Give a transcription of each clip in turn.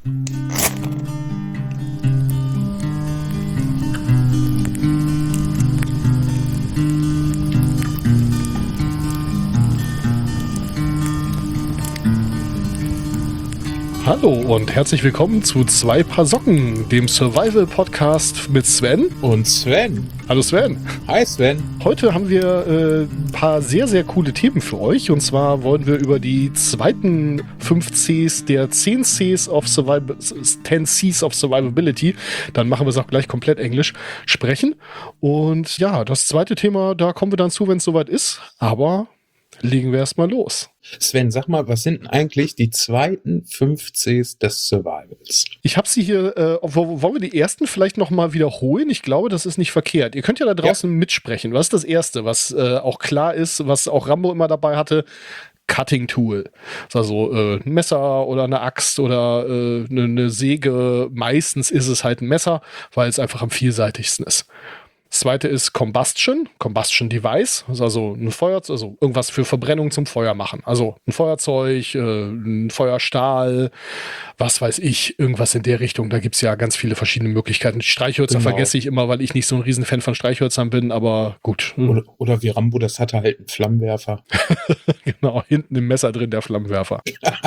Hallo und herzlich willkommen zu Zwei Paar Socken, dem Survival-Podcast mit Sven. Und Sven. Hallo Sven. Hi Sven. Heute haben wir ein paar sehr, sehr coole Themen für euch. Und zwar wollen wir über die zweiten 5 Cs der 10 Cs of 10 Cs of Survivability, dann machen wir es auch gleich komplett Englisch, sprechen. Und ja, das zweite Thema, da kommen wir dann zu, wenn es soweit ist. Aber legen wir erstmal los. Sven, sag mal, was sind denn eigentlich die zweiten 5 Cs des Survivals? Ich habe sie hier, wollen wir die ersten vielleicht nochmal wiederholen? Ich glaube, das ist nicht verkehrt. Ihr könnt ja da draußen mitsprechen. Was ist das Erste, was auch klar ist, was auch Rambo immer dabei hatte? Cutting Tool. Das ist also ein Messer oder eine Axt oder eine Säge. Meistens ist es halt ein Messer, weil es einfach am vielseitigsten ist. Das zweite ist Combustion Device, das ist also ein Feuerzeug, also irgendwas für Verbrennung zum Feuer machen. Also ein Feuerzeug, ein Feuerstahl, was weiß ich, irgendwas in der Richtung. Da gibt es ja ganz viele verschiedene Möglichkeiten. Die Streichhölzer vergesse ich immer, weil ich nicht so ein Riesenfan von Streichhölzern bin, aber gut. Oder wie Rambo das hatte, halt einen Flammenwerfer. Genau, hinten im Messer drin der Flammenwerfer.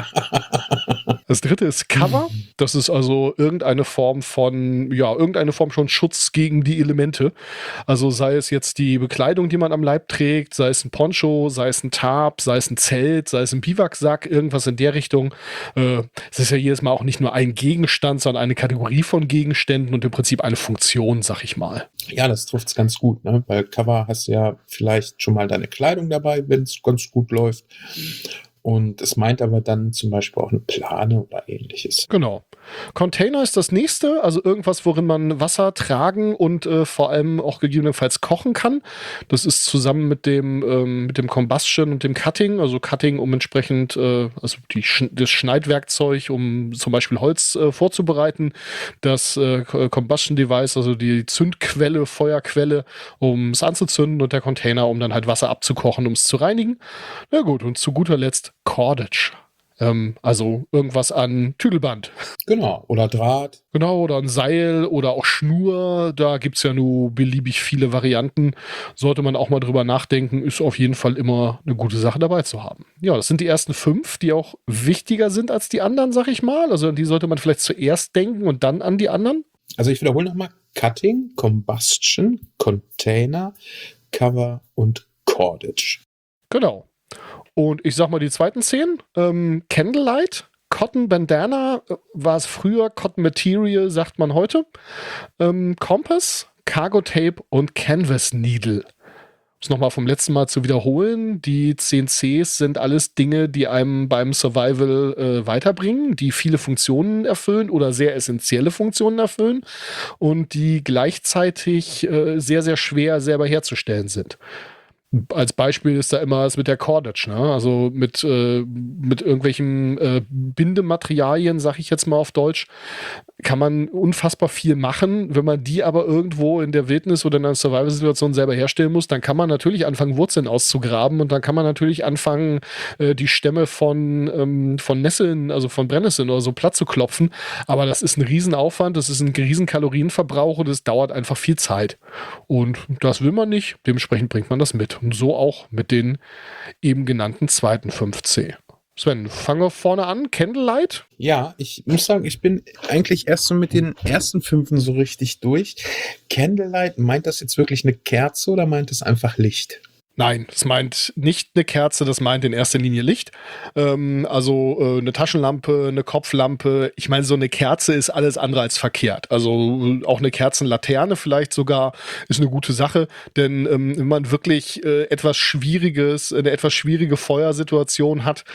Das dritte ist Cover. Das ist also irgendeine Form von Schutz gegen die Elemente. Also sei es jetzt die Bekleidung, die man am Leib trägt, sei es ein Poncho, sei es ein Tarp, sei es ein Zelt, sei es ein Biwaksack, irgendwas in der Richtung. Es ist ja jedes Mal auch nicht nur ein Gegenstand, sondern eine Kategorie von Gegenständen und im Prinzip eine Funktion, sag ich mal. Ja, das trifft es ganz gut, ne? Weil Cover hast du ja vielleicht schon mal deine Kleidung dabei, wenn es ganz gut läuft. Und es meint aber dann zum Beispiel auch eine Plane oder ähnliches. Genau. Container ist das nächste, also irgendwas, worin man Wasser tragen und vor allem auch gegebenenfalls kochen kann. Das ist zusammen mit dem Combustion und dem Cutting, also Cutting, um entsprechend das Schneidwerkzeug, um zum Beispiel Holz vorzubereiten. Das Combustion Device, also die Zündquelle, Feuerquelle, um es anzuzünden, und der Container, um dann halt Wasser abzukochen, um es zu reinigen. Na gut, und zu guter Letzt Cordage. Also irgendwas an Tüdelband. Genau, oder Draht. Genau, oder ein Seil oder auch Schnur. Da gibt es ja nur beliebig viele Varianten. Sollte man auch mal drüber nachdenken, ist auf jeden Fall immer eine gute Sache dabei zu haben. Ja, das sind die ersten 5, die auch wichtiger sind als die anderen, sag ich mal. Also an die sollte man vielleicht zuerst denken und dann an die anderen. Also ich wiederhole nochmal: Cutting, Combustion, Container, Cover und Cordage. Genau. Und ich sag mal die zweiten 10. Candlelight, Cotton Bandana war es früher, Cotton Material sagt man heute. Compass, Cargo Tape und Canvas Needle. Um es nochmal vom letzten Mal zu wiederholen, die 10 Cs sind alles Dinge, die einem beim Survival weiterbringen, die viele Funktionen erfüllen oder sehr essentielle Funktionen erfüllen und die gleichzeitig sehr, sehr schwer selber herzustellen sind. Als Beispiel ist da immer das mit der Cordage, ne? Also mit irgendwelchen Bindematerialien, sag ich jetzt mal auf Deutsch, kann man unfassbar viel machen. Wenn man die aber irgendwo in der Wildnis oder in einer Survival-Situation selber herstellen muss, dann kann man natürlich anfangen, Wurzeln auszugraben, und dann kann man natürlich anfangen, die Stämme von Nesseln, also von Brennnesseln oder so platt zu klopfen. Aber das ist ein Riesenaufwand, das ist ein riesen Kalorienverbrauch und es dauert einfach viel Zeit. Und das will man nicht, dementsprechend bringt man das mit. Und so auch mit den eben genannten zweiten 5C. Sven, fangen wir vorne an. Candlelight? Ja, ich muss sagen, ich bin eigentlich erst so mit den ersten 5 so richtig durch. Candlelight, meint das jetzt wirklich eine Kerze oder meint es einfach Licht? Nein, das meint nicht eine Kerze, das meint in erster Linie Licht. Also eine Taschenlampe, eine Kopflampe. Ich meine, so eine Kerze ist alles andere als verkehrt. Also auch eine Kerzenlaterne vielleicht sogar ist eine gute Sache. Denn wenn man wirklich eine etwas schwierige Feuersituation hat,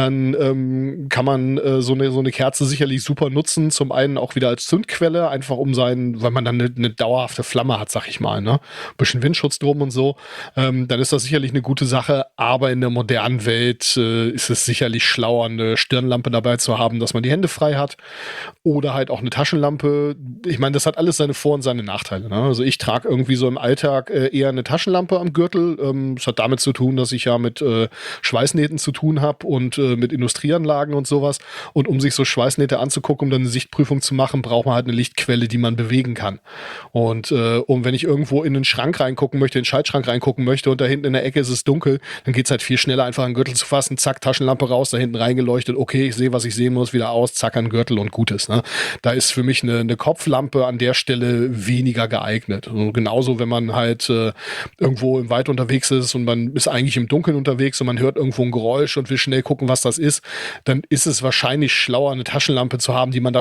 dann kann man so eine Kerze sicherlich super nutzen. Zum einen auch wieder als Zündquelle, einfach weil man dann eine dauerhafte Flamme hat, sag ich mal. Ne? Ein bisschen Windschutz drum und so. Dann ist ist das sicherlich eine gute Sache, aber in der modernen Welt ist es sicherlich schlauer, eine Stirnlampe dabei zu haben, dass man die Hände frei hat oder halt auch eine Taschenlampe. Ich meine, das hat alles seine Vor- und seine Nachteile. Ne? Also ich trage irgendwie so im Alltag eher eine Taschenlampe am Gürtel. Das hat damit zu tun, dass ich ja mit Schweißnähten zu tun habe und mit Industrieanlagen und sowas. Und um sich so Schweißnähte anzugucken, um dann eine Sichtprüfung zu machen, braucht man halt eine Lichtquelle, die man bewegen kann. Und wenn ich irgendwo in den Schrank reingucken möchte, in den Schaltschrank reingucken möchte und da hinten in der Ecke ist es dunkel, dann geht es halt viel schneller, einfach einen Gürtel zu fassen, zack, Taschenlampe raus, da hinten reingeleuchtet, okay, ich sehe, was ich sehen muss, wieder aus, zack, an den Gürtel und gut ist. Ne? Da ist für mich eine Kopflampe an der Stelle weniger geeignet. Und genauso, wenn man halt irgendwo im Wald unterwegs ist und man ist eigentlich im Dunkeln unterwegs und man hört irgendwo ein Geräusch und will schnell gucken, was das ist, dann ist es wahrscheinlich schlauer, eine Taschenlampe zu haben, mit der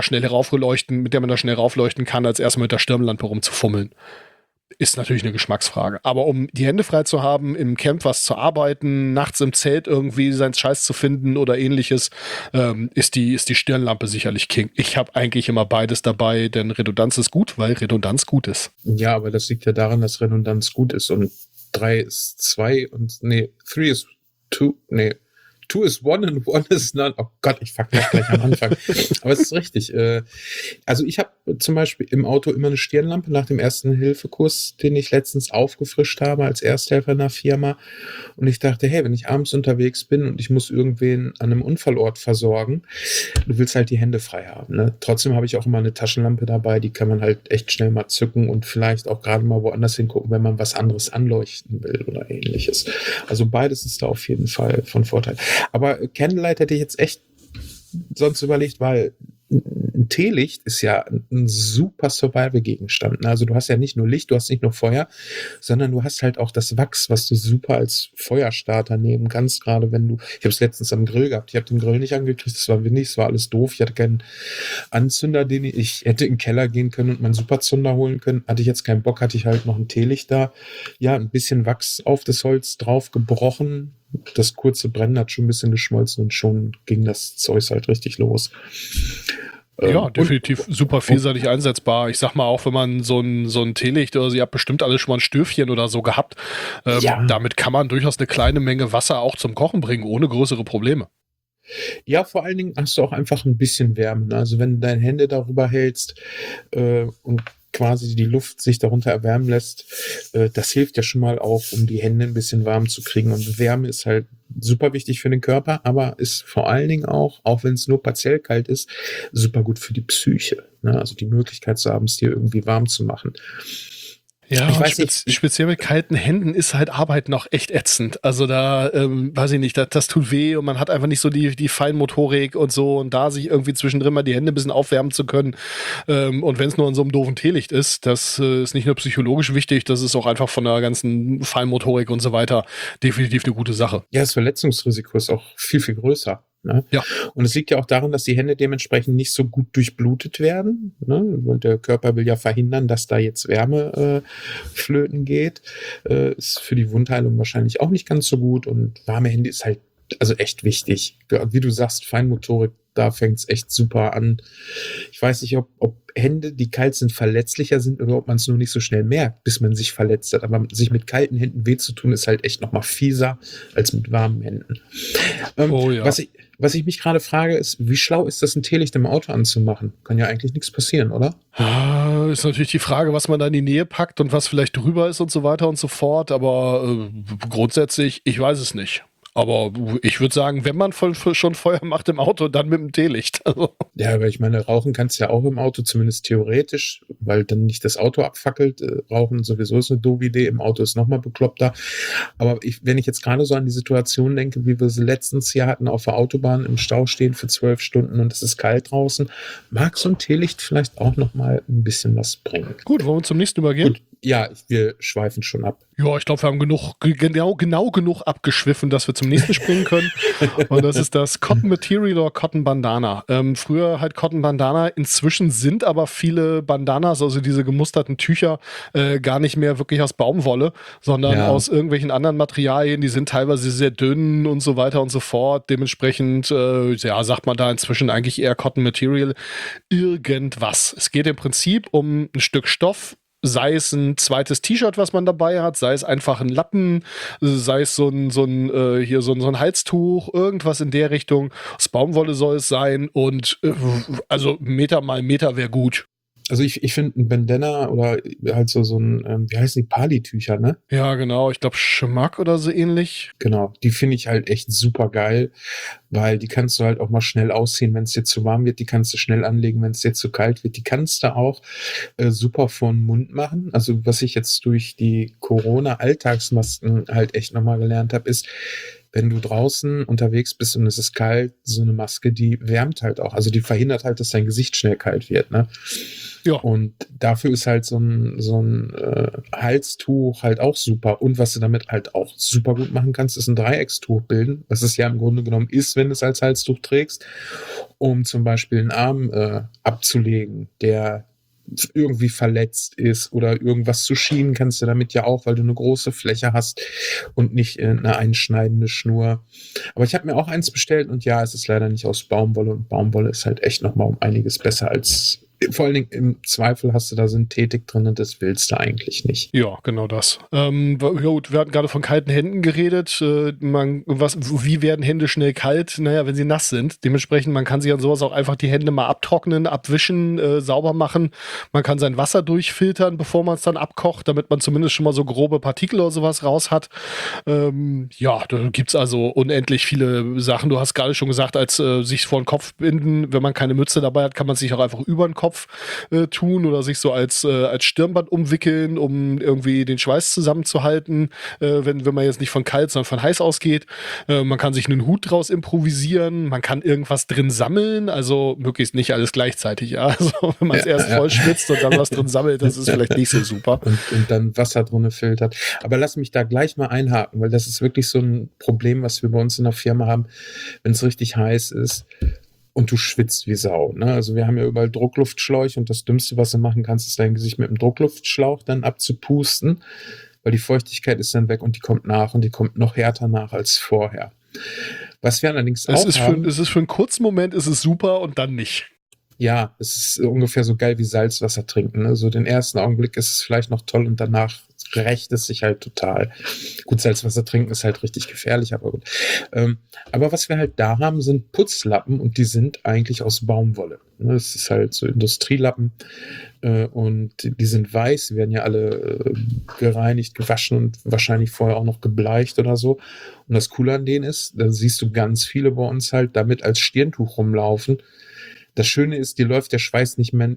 man da schnell raufleuchten kann, als erstmal mit der Stirnlampe rumzufummeln. Ist natürlich eine Geschmacksfrage. Aber um die Hände frei zu haben, im Camp was zu arbeiten, nachts im Zelt irgendwie seinen Scheiß zu finden oder ähnliches, ist die Stirnlampe sicherlich King. Ich habe eigentlich immer beides dabei, denn Redundanz ist gut, weil Redundanz gut ist. Ja, aber das liegt ja daran, dass Redundanz gut ist und 3 ist 2 und 3 ist 2, 2 is 1 and 1 is none. Oh Gott, ich fuck das gleich am Anfang. Aber es ist richtig. Also ich habe zum Beispiel im Auto immer eine Stirnlampe nach dem Ersten-Hilfe-Kurs, den ich letztens aufgefrischt habe als Ersthelfer in der Firma. Und ich dachte, hey, wenn ich abends unterwegs bin und ich muss irgendwen an einem Unfallort versorgen, du willst halt die Hände frei haben. Ne? Trotzdem habe ich auch immer eine Taschenlampe dabei, die kann man halt echt schnell mal zücken und vielleicht auch gerade mal woanders hingucken, wenn man was anderes anleuchten will oder ähnliches. Also beides ist da auf jeden Fall von Vorteil. Aber Candlelight hätte ich jetzt echt sonst überlegt, weil ein Teelicht ist ja ein super Survival-Gegenstand. Also du hast ja nicht nur Licht, du hast nicht nur Feuer, sondern du hast halt auch das Wachs, was du super als Feuerstarter nehmen kannst, gerade wenn ich habe es letztens am Grill gehabt, ich habe den Grill nicht angekriegt, es war windig, es war alles doof, ich hatte keinen Anzünder, ich hätte in den Keller gehen können und meinen Superzünder holen können, hatte ich jetzt keinen Bock, hatte ich halt noch ein Teelicht da, ja, ein bisschen Wachs auf das Holz drauf gebrochen, das kurze Brennen hat schon ein bisschen geschmolzen und schon ging das Zeug halt richtig los. Ja, definitiv super vielseitig einsetzbar. Ich sag mal, auch wenn man so ein Teelicht oder ihr habt bestimmt alle schon mal ein Stöfchen oder so gehabt, damit kann man durchaus eine kleine Menge Wasser auch zum Kochen bringen, ohne größere Probleme. Ja, vor allen Dingen hast du auch einfach ein bisschen Wärme. Also wenn du deine Hände darüber hältst und quasi die Luft sich darunter erwärmen lässt, das hilft ja schon mal auch, um die Hände ein bisschen warm zu kriegen. Und Wärme ist halt super wichtig für den Körper, aber ist vor allen Dingen auch wenn es nur partiell kalt ist, super gut für die Psyche. Ne? Also die Möglichkeit zu haben, es dir irgendwie warm zu machen. Ja, ich weiß nicht. Speziell mit kalten Händen ist halt Arbeiten auch echt ätzend. Also da, weiß ich nicht, das tut weh und man hat einfach nicht so die Feinmotorik und so und da sich irgendwie zwischendrin mal die Hände ein bisschen aufwärmen zu können. Und wenn es nur in so einem doofen Teelicht ist, das ist nicht nur psychologisch wichtig, das ist auch einfach von der ganzen Feinmotorik und so weiter definitiv eine gute Sache. Ja, das Verletzungsrisiko ist auch viel, viel größer. Ne? Ja. Und es liegt ja auch daran, dass die Hände dementsprechend nicht so gut durchblutet werden. Ne? Und der Körper will ja verhindern, dass da jetzt Wärme flöten geht. Ist für die Wundheilung wahrscheinlich auch nicht ganz so gut. Und warme Hände ist halt also echt wichtig. Wie du sagst, Feinmotorik, da fängt es echt super an. Ich weiß nicht, ob Hände, die kalt sind, verletzlicher sind oder ob man es nur nicht so schnell merkt, bis man sich verletzt hat. Aber sich mit kalten Händen weh zu tun, ist halt echt noch mal fieser als mit warmen Händen. Ja. Was ich mich gerade frage, ist, wie schlau ist das, ein Teelicht im Auto anzumachen? Kann ja eigentlich nichts passieren, oder? Ist natürlich die Frage, was man da in die Nähe packt und was vielleicht drüber ist und so weiter und so fort. Aber grundsätzlich, ich weiß es nicht. Aber ich würde sagen, wenn man schon Feuer macht im Auto, dann mit dem Teelicht. Also. Ja, aber ich meine, rauchen kannst du ja auch im Auto, zumindest theoretisch, weil dann nicht das Auto abfackelt. Rauchen sowieso ist eine doofe Idee, im Auto ist nochmal bekloppter. Aber wenn ich jetzt gerade so an die Situation denke, wie wir sie letztens hier hatten, auf der Autobahn im Stau stehen für 12 Stunden und es ist kalt draußen, mag so ein Teelicht vielleicht auch nochmal ein bisschen was bringen. Gut, wollen wir zum nächsten übergehen? Gut. Ja, wir schweifen schon ab. Ja, ich glaube, wir haben genau genug abgeschwiffen, dass wir zum nächsten springen können. Und das ist das Cotton Material oder Cotton Bandana. Früher halt Cotton Bandana. Inzwischen sind aber viele Bandanas, also diese gemusterten Tücher, gar nicht mehr wirklich aus Baumwolle, sondern aus irgendwelchen anderen Materialien. Die sind teilweise sehr dünn und so weiter und so fort. Dementsprechend, sagt man da inzwischen eigentlich eher Cotton Material irgendwas. Es geht im Prinzip um ein Stück Stoff, sei es ein zweites T-Shirt, was man dabei hat, sei es einfach ein Lappen, sei es so ein Halstuch, irgendwas in der Richtung. Aus Baumwolle soll es sein und also Meter mal Meter wäre gut. Also ich finde ein Bandana oder halt so ein, wie heißen die, Pali-Tücher, ne? Ja, genau. Ich glaube, Schmack oder so ähnlich. Genau, die finde ich halt echt super geil, weil die kannst du halt auch mal schnell ausziehen, wenn es dir zu warm wird. Die kannst du schnell anlegen, wenn es dir zu kalt wird. Die kannst du auch super vor den Mund machen. Also was ich jetzt durch die Corona-Alltagsmasken halt echt nochmal gelernt habe, ist, wenn du draußen unterwegs bist und es ist kalt, so eine Maske, die wärmt halt auch. Also die verhindert halt, dass dein Gesicht schnell kalt wird, ne? Ja. Und dafür ist halt so ein Halstuch halt auch super. Und was du damit halt auch super gut machen kannst, ist ein Dreieckstuch bilden, was es ja im Grunde genommen ist, wenn du es als Halstuch trägst, um zum Beispiel einen Arm abzulegen, der irgendwie verletzt ist oder irgendwas zu schienen kannst du damit ja auch, weil du eine große Fläche hast und nicht eine einschneidende Schnur. Aber ich habe mir auch eins bestellt und ja, es ist leider nicht aus Baumwolle und Baumwolle ist halt echt nochmal um einiges besser als, vor allen Dingen im Zweifel hast du da Synthetik drin und das willst du eigentlich nicht. Ja, genau das. Gut, wir hatten gerade von kalten Händen geredet. Wie werden Hände schnell kalt? Naja, wenn sie nass sind. Dementsprechend, man kann sich an sowas auch einfach die Hände mal abtrocknen, abwischen, sauber machen. Man kann sein Wasser durchfiltern, bevor man es dann abkocht, damit man zumindest schon mal so grobe Partikel oder sowas raus hat. Ja, da gibt's also unendlich viele Sachen. Du hast gerade schon gesagt, als sich vor den Kopf binden, wenn man keine Mütze dabei hat, kann man sich auch einfach über den Kopf tun oder sich so als Stirnband umwickeln, um irgendwie den Schweiß zusammenzuhalten, wenn man jetzt nicht von kalt, sondern von heiß ausgeht. Man kann sich einen Hut draus improvisieren, man kann irgendwas drin sammeln, also möglichst nicht alles gleichzeitig. Ja? Also wenn man es erst voll schwitzt und dann was drin sammelt, das ist vielleicht nicht so super. Und dann Wasser drin filtert. Aber lass mich da gleich mal einhaken, weil das ist wirklich so ein Problem, was wir bei uns in der Firma haben, wenn es richtig heiß ist. Und du schwitzt wie Sau. Ne? Also wir haben ja überall Druckluftschläuche und das Dümmste, was du machen kannst, ist dein Gesicht mit dem Druckluftschlauch dann abzupusten, weil die Feuchtigkeit ist dann weg und die kommt nach und die kommt noch härter nach als vorher. Was wir allerdings auch haben... Es ist für einen kurzen Moment ist es super und dann nicht. Ja, es ist ungefähr so geil wie Salzwasser trinken. Ne? So den ersten Augenblick ist es vielleicht noch toll und danach rächt es sich halt total. Gut, Salzwasser trinken ist halt richtig gefährlich, aber gut. Aber was wir halt da haben, sind Putzlappen und die sind eigentlich aus Baumwolle. Ne? Das ist halt so Industrielappen und die sind weiß, die werden ja alle gereinigt, gewaschen und wahrscheinlich vorher auch noch gebleicht oder so. Und das Coole an denen ist, da siehst du ganz viele bei uns halt damit als Stirntuch rumlaufen. Das Schöne ist, dir läuft der Schweiß nicht mehr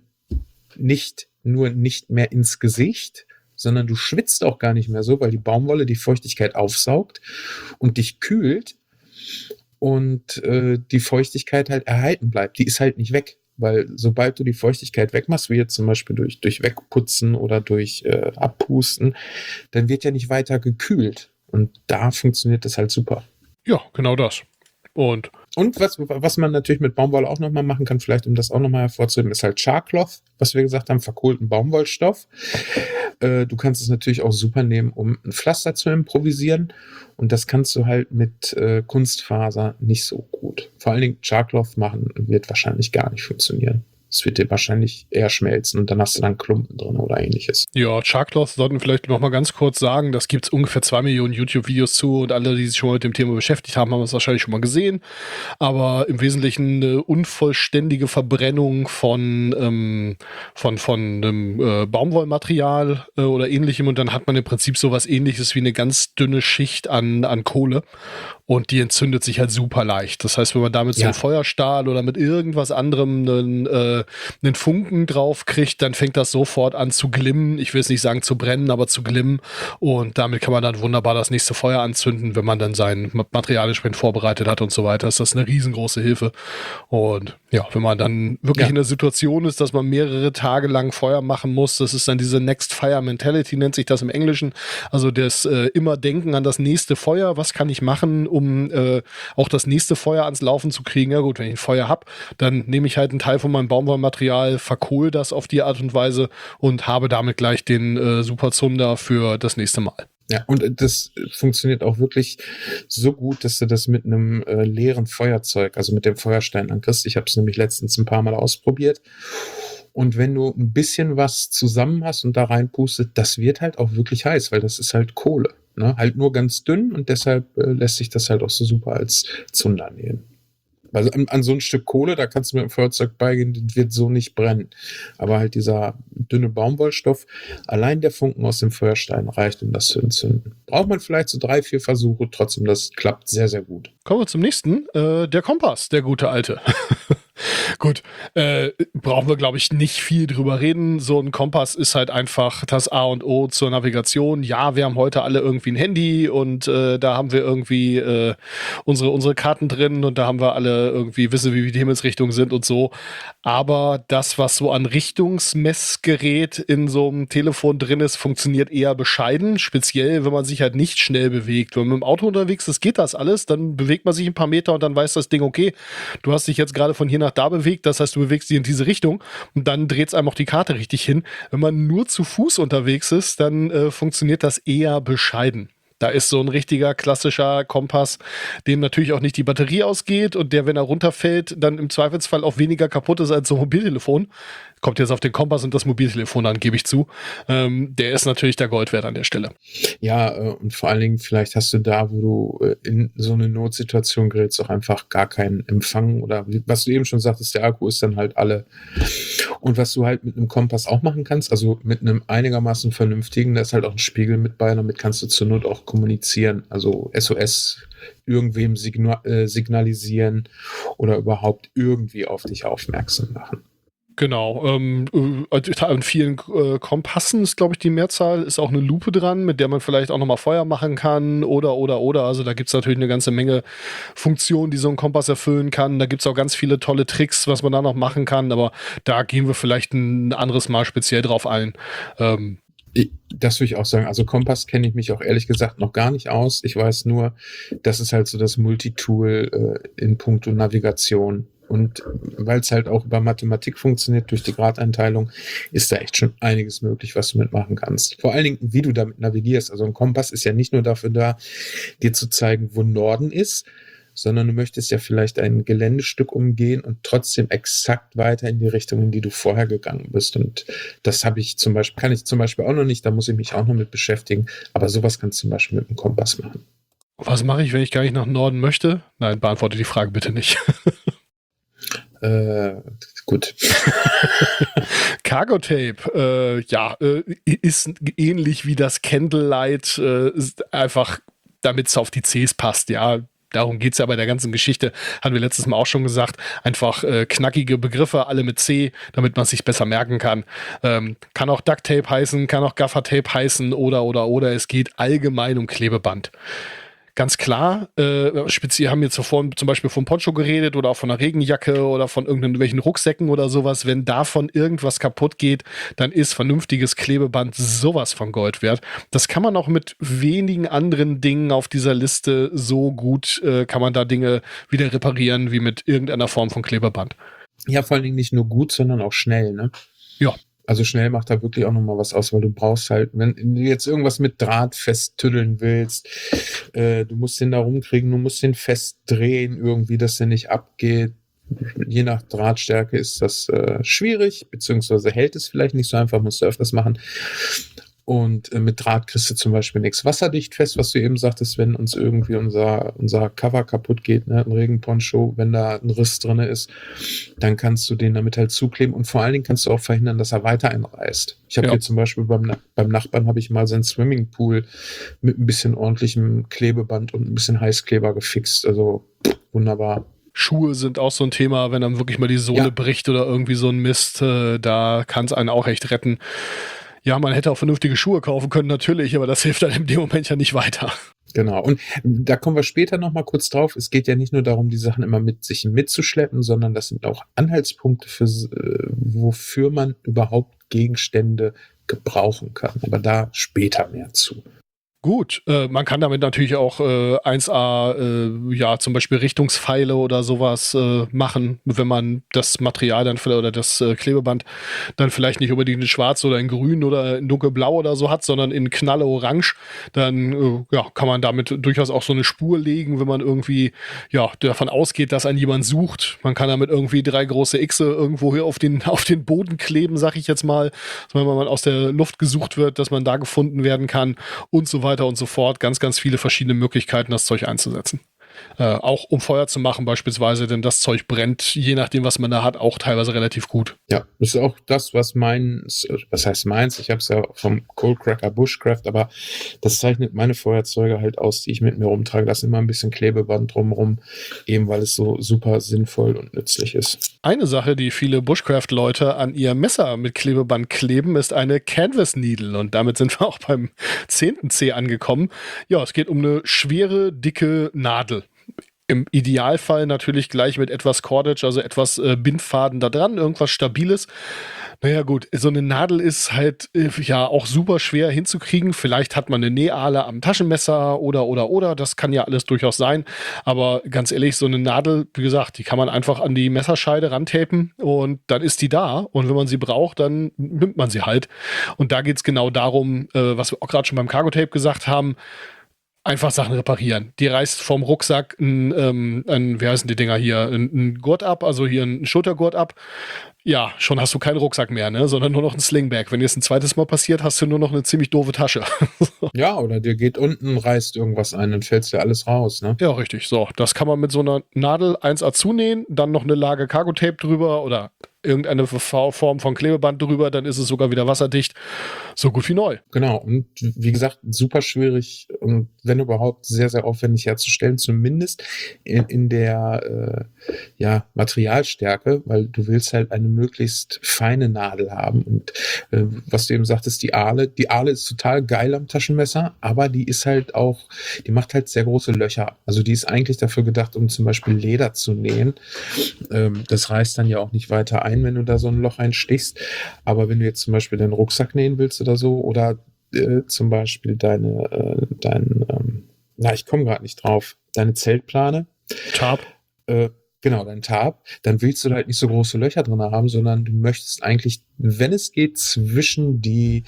ins Gesicht, sondern du schwitzt auch gar nicht mehr so, weil die Baumwolle die Feuchtigkeit aufsaugt und dich kühlt und die Feuchtigkeit halt erhalten bleibt. Die ist halt nicht weg, weil sobald du die Feuchtigkeit wegmachst, wie jetzt zum Beispiel durch Wegputzen oder durch Abpusten, dann wird ja nicht weiter gekühlt und da funktioniert das halt super. Ja, genau das. Und was man natürlich mit Baumwolle auch nochmal machen kann, vielleicht um das auch nochmal hervorzuheben, ist halt Charcloth, was wir gesagt haben, verkohlten Baumwollstoff. Du kannst es natürlich auch super nehmen, um ein Pflaster zu improvisieren. Und das kannst du halt mit Kunstfaser nicht so gut. Vor allen Dingen Charcloth machen wird wahrscheinlich gar nicht funktionieren. Es wird dir wahrscheinlich eher schmelzen und dann hast du dann Klumpen drin oder ähnliches. Ja, Charcloth sollten wir vielleicht noch mal ganz kurz sagen, das gibt es ungefähr 2 Millionen YouTube-Videos zu und alle, die sich schon mal mit dem Thema beschäftigt haben, haben es wahrscheinlich schon mal gesehen. Aber im Wesentlichen eine unvollständige Verbrennung von einem Baumwollmaterial oder ähnlichem und dann hat man im Prinzip sowas Ähnliches wie eine ganz dünne Schicht an Kohle. Und die entzündet sich halt super leicht. Das heißt, wenn man damit so einen Feuerstahl oder mit irgendwas anderem einen Funken drauf kriegt, dann fängt das sofort an zu glimmen. Ich will jetzt nicht sagen zu brennen, aber zu glimmen. Und damit kann man dann wunderbar das nächste Feuer anzünden, wenn man dann sein Material entsprechend vorbereitet hat und so weiter. Ist das eine riesengroße Hilfe. Und ja, wenn man dann wirklich in der Situation ist, dass man mehrere Tage lang Feuer machen muss, das ist dann diese Next Fire Mentality, nennt sich das im Englischen. Also das immer Denken an das nächste Feuer. Was kann ich machen, um auch das nächste Feuer ans Laufen zu kriegen? Ja gut, wenn ich ein Feuer habe, dann nehme ich halt einen Teil von meinem Baumwollmaterial, verkohle das auf die Art und Weise und habe damit gleich den Superzunder für das nächste Mal. Ja, und das funktioniert auch wirklich so gut, dass du das mit einem leeren Feuerzeug, also mit dem Feuerstein ankriegst. Ich habe es nämlich letztens ein paar Mal ausprobiert Und wenn du ein bisschen was zusammen hast und da reinpustet, das wird halt auch wirklich heiß, weil das ist halt Kohle. Ne? Halt nur ganz dünn und deshalb lässt sich das halt auch so super als Zunder nähen. Also an so ein Stück Kohle, da kannst du mit dem Feuerzeug beigehen, das wird so nicht brennen. Aber halt dieser dünne Baumwollstoff, allein der Funken aus dem Feuerstein reicht, um das zu entzünden. Braucht man vielleicht so 3, 4 Versuche, trotzdem, das klappt sehr, sehr gut. Kommen wir zum nächsten. Der Kompass, der gute alte. Gut, brauchen wir, glaube ich, nicht viel drüber reden. So ein Kompass ist halt einfach das A und O zur Navigation. Ja, wir haben heute alle irgendwie ein Handy und da haben wir irgendwie unsere Karten drin und da haben wir alle irgendwie, wissen, wie die Himmelsrichtungen sind und so. Aber das, was so an Richtungsmessgerät in so einem Telefon drin ist, funktioniert eher bescheiden. Speziell, wenn man sich halt nicht schnell bewegt. Wenn man mit dem Auto unterwegs ist, geht das alles. Dann bewegt man sich ein paar Meter und dann weiß das Ding, okay, du hast dich jetzt gerade von hier nach da bewegt. Das heißt, du bewegst dich in diese Richtung und dann dreht es einem auch die Karte richtig hin. Wenn man nur zu Fuß unterwegs ist, dann funktioniert das eher bescheiden. Da ist so ein richtiger klassischer Kompass, dem natürlich auch nicht die Batterie ausgeht und der, wenn er runterfällt, dann im Zweifelsfall auch weniger kaputt ist als so ein Mobiltelefon. Kommt jetzt auf den Kompass und das Mobiltelefon an, gebe ich zu. Der ist natürlich der Gold wert an der Stelle. Ja, und vor allen Dingen, vielleicht hast du da, wo du in so eine Notsituation gerätst, auch einfach gar keinen Empfang oder was du eben schon sagtest, der Akku ist dann halt alle. Und was du halt mit einem Kompass auch machen kannst, also mit einem einigermaßen vernünftigen, da ist halt auch ein Spiegel mit bei, damit kannst du zur Not auch kommunizieren, also SOS irgendwem signalisieren oder überhaupt irgendwie auf dich aufmerksam machen. Genau. An vielen Kompassen ist, glaube ich, die Mehrzahl, ist auch eine Lupe dran, mit der man vielleicht auch nochmal Feuer machen kann oder. Also da gibt es natürlich eine ganze Menge Funktionen, die so ein Kompass erfüllen kann. Da gibt es auch ganz viele tolle Tricks, was man da noch machen kann, aber da gehen wir vielleicht ein anderes Mal speziell drauf ein. Das würde ich auch sagen. Also Kompass kenne ich mich auch ehrlich gesagt noch gar nicht aus. Ich weiß nur, das ist halt so das Multitool in puncto Navigation. Und weil es halt auch über Mathematik funktioniert, durch die Gradeinteilung, ist da echt schon einiges möglich, was du mitmachen kannst. Vor allen Dingen, wie du damit navigierst. Also ein Kompass ist ja nicht nur dafür da, dir zu zeigen, wo Norden ist, sondern du möchtest ja vielleicht ein Geländestück umgehen und trotzdem exakt weiter in die Richtung, in die du vorher gegangen bist. Und das kann ich zum Beispiel auch noch nicht, da muss ich mich auch noch mit beschäftigen. Aber sowas kannst du zum Beispiel mit dem Kompass machen. Was mache ich, wenn ich gar nicht nach Norden möchte? Nein, beantworte die Frage bitte nicht. Gut. Cargo Tape, ist ähnlich wie das Candlelight, ist einfach, damit es auf die Cs passt, ja. Darum geht es ja bei der ganzen Geschichte, hatten wir letztes Mal auch schon gesagt. Einfach knackige Begriffe, alle mit C, damit man es sich besser merken kann. Kann auch Duct Tape heißen, kann auch Gaffer Tape heißen oder. Es geht allgemein um Klebeband. Ganz klar, speziell haben wir zuvor zum Beispiel vom Poncho geredet oder auch von einer Regenjacke oder von irgendwelchen Rucksäcken oder sowas. Wenn davon irgendwas kaputt geht, dann ist vernünftiges Klebeband sowas von Gold wert. Das kann man auch mit wenigen anderen Dingen auf dieser Liste so gut, kann man da Dinge wieder reparieren wie mit irgendeiner Form von Klebeband. Ja, vor allen Dingen nicht nur gut, sondern auch schnell, ne? Ja. Also schnell macht da wirklich auch nochmal was aus, weil du brauchst halt, wenn du jetzt irgendwas mit Draht festtüddeln willst, du musst den da rumkriegen, du musst den festdrehen irgendwie, dass der nicht abgeht. Je nach Drahtstärke ist das schwierig, beziehungsweise hält es vielleicht nicht so einfach, musst du öfters machen. Und mit Draht kriegst du zum Beispiel nichts wasserdicht fest, was du eben sagtest, wenn uns irgendwie unser Cover kaputt geht, ne, ein Regenponcho, wenn da ein Riss drin ist, dann kannst du den damit halt zukleben und vor allen Dingen kannst du auch verhindern, dass er weiter einreißt. Ich habe hier zum Beispiel beim Nachbarn habe ich mal seinen Swimmingpool mit ein bisschen ordentlichem Klebeband und ein bisschen Heißkleber gefixt. Also wunderbar. Schuhe sind auch so ein Thema, wenn dann wirklich mal die Sohle bricht oder irgendwie so ein Mist, da kann es einen auch echt retten. Ja, man hätte auch vernünftige Schuhe kaufen können, natürlich, aber das hilft dann in dem Moment ja nicht weiter. Genau, und da kommen wir später noch mal kurz drauf. Es geht ja nicht nur darum, die Sachen immer mit sich mitzuschleppen, sondern das sind auch Anhaltspunkte, wofür man überhaupt Gegenstände gebrauchen kann. Aber da später mehr zu. Gut, man kann damit natürlich auch 1A, ja, zum Beispiel Richtungspfeile oder sowas machen, wenn man das Material dann oder das Klebeband dann vielleicht nicht unbedingt in schwarz oder in grün oder in dunkelblau oder so hat, sondern in knalle orange, dann ja, kann man damit durchaus auch so eine Spur legen, wenn man irgendwie ja, davon ausgeht, dass einen jemand sucht. Man kann damit irgendwie 3 große Xe irgendwo hier auf den Boden kleben, sag ich jetzt mal, wenn man aus der Luft gesucht wird, dass man da gefunden werden kann und so weiter und so fort. Ganz, ganz viele verschiedene Möglichkeiten, das Zeug einzusetzen. Auch um Feuer zu machen beispielsweise, denn das Zeug brennt, je nachdem, was man da hat, auch teilweise relativ gut. Ja, das ist auch das, was was heißt meins? Ich habe es ja vom Coldcracker Bushcraft, aber das zeichnet meine Feuerzeuge halt aus, die ich mit mir rumtrage. Da ist immer ein bisschen Klebeband drumherum, eben weil es so super sinnvoll und nützlich ist. Eine Sache, die viele Bushcraft-Leute an ihr Messer mit Klebeband kleben, ist eine Canvas Needle. Und damit sind wir auch beim 10. C angekommen. Ja, es geht um eine schwere, dicke Nadel. Im Idealfall natürlich gleich mit etwas Cordage, also etwas Bindfaden da dran, irgendwas Stabiles. Naja gut, so eine Nadel ist halt ja auch super schwer hinzukriegen. Vielleicht hat man eine Nähahle am Taschenmesser oder. Das kann ja alles durchaus sein. Aber ganz ehrlich, so eine Nadel, wie gesagt, die kann man einfach an die Messerscheide rantapen und dann ist die da. Und wenn man sie braucht, dann nimmt man sie halt. Und da geht es genau darum, was wir auch gerade schon beim Cargo-Tape gesagt haben, einfach Sachen reparieren. Die reißt vom Rucksack wie heißen die Dinger hier, ein Gurt ab, also hier ein Schultergurt ab. Ja, schon hast du keinen Rucksack mehr, ne, sondern nur noch ein Slingbag. Wenn dir es ein zweites Mal passiert, hast du nur noch eine ziemlich doofe Tasche. Ja, oder dir geht unten, reißt irgendwas ein, dann fällst dir alles raus, ne? Ja, richtig. So, das kann man mit so einer Nadel 1A zunähen, dann noch eine Lage Cargo-Tape drüber oder irgendeine Form von Klebeband drüber, dann ist es sogar wieder wasserdicht. So gut wie neu. Genau. Und wie gesagt, super schwierig und wenn überhaupt sehr, sehr aufwendig herzustellen, zumindest in der Materialstärke, weil du willst halt eine möglichst feine Nadel haben. Und was du eben sagtest, die Ahle ist total geil am Taschenmesser, aber die ist halt auch, die macht halt sehr große Löcher. Also die ist eigentlich dafür gedacht, um zum Beispiel Leder zu nähen. Das reißt dann ja auch nicht weiter ein, wenn du da so ein Loch einstichst. Aber wenn du jetzt zum Beispiel deinen Rucksack nähen willst oder so, oder zum Beispiel ich komme gerade nicht drauf, deine Zeltplane. Tarp. Genau, dein Tarp, dann willst du da halt nicht so große Löcher drin haben, sondern du möchtest eigentlich, wenn es geht, zwischen die,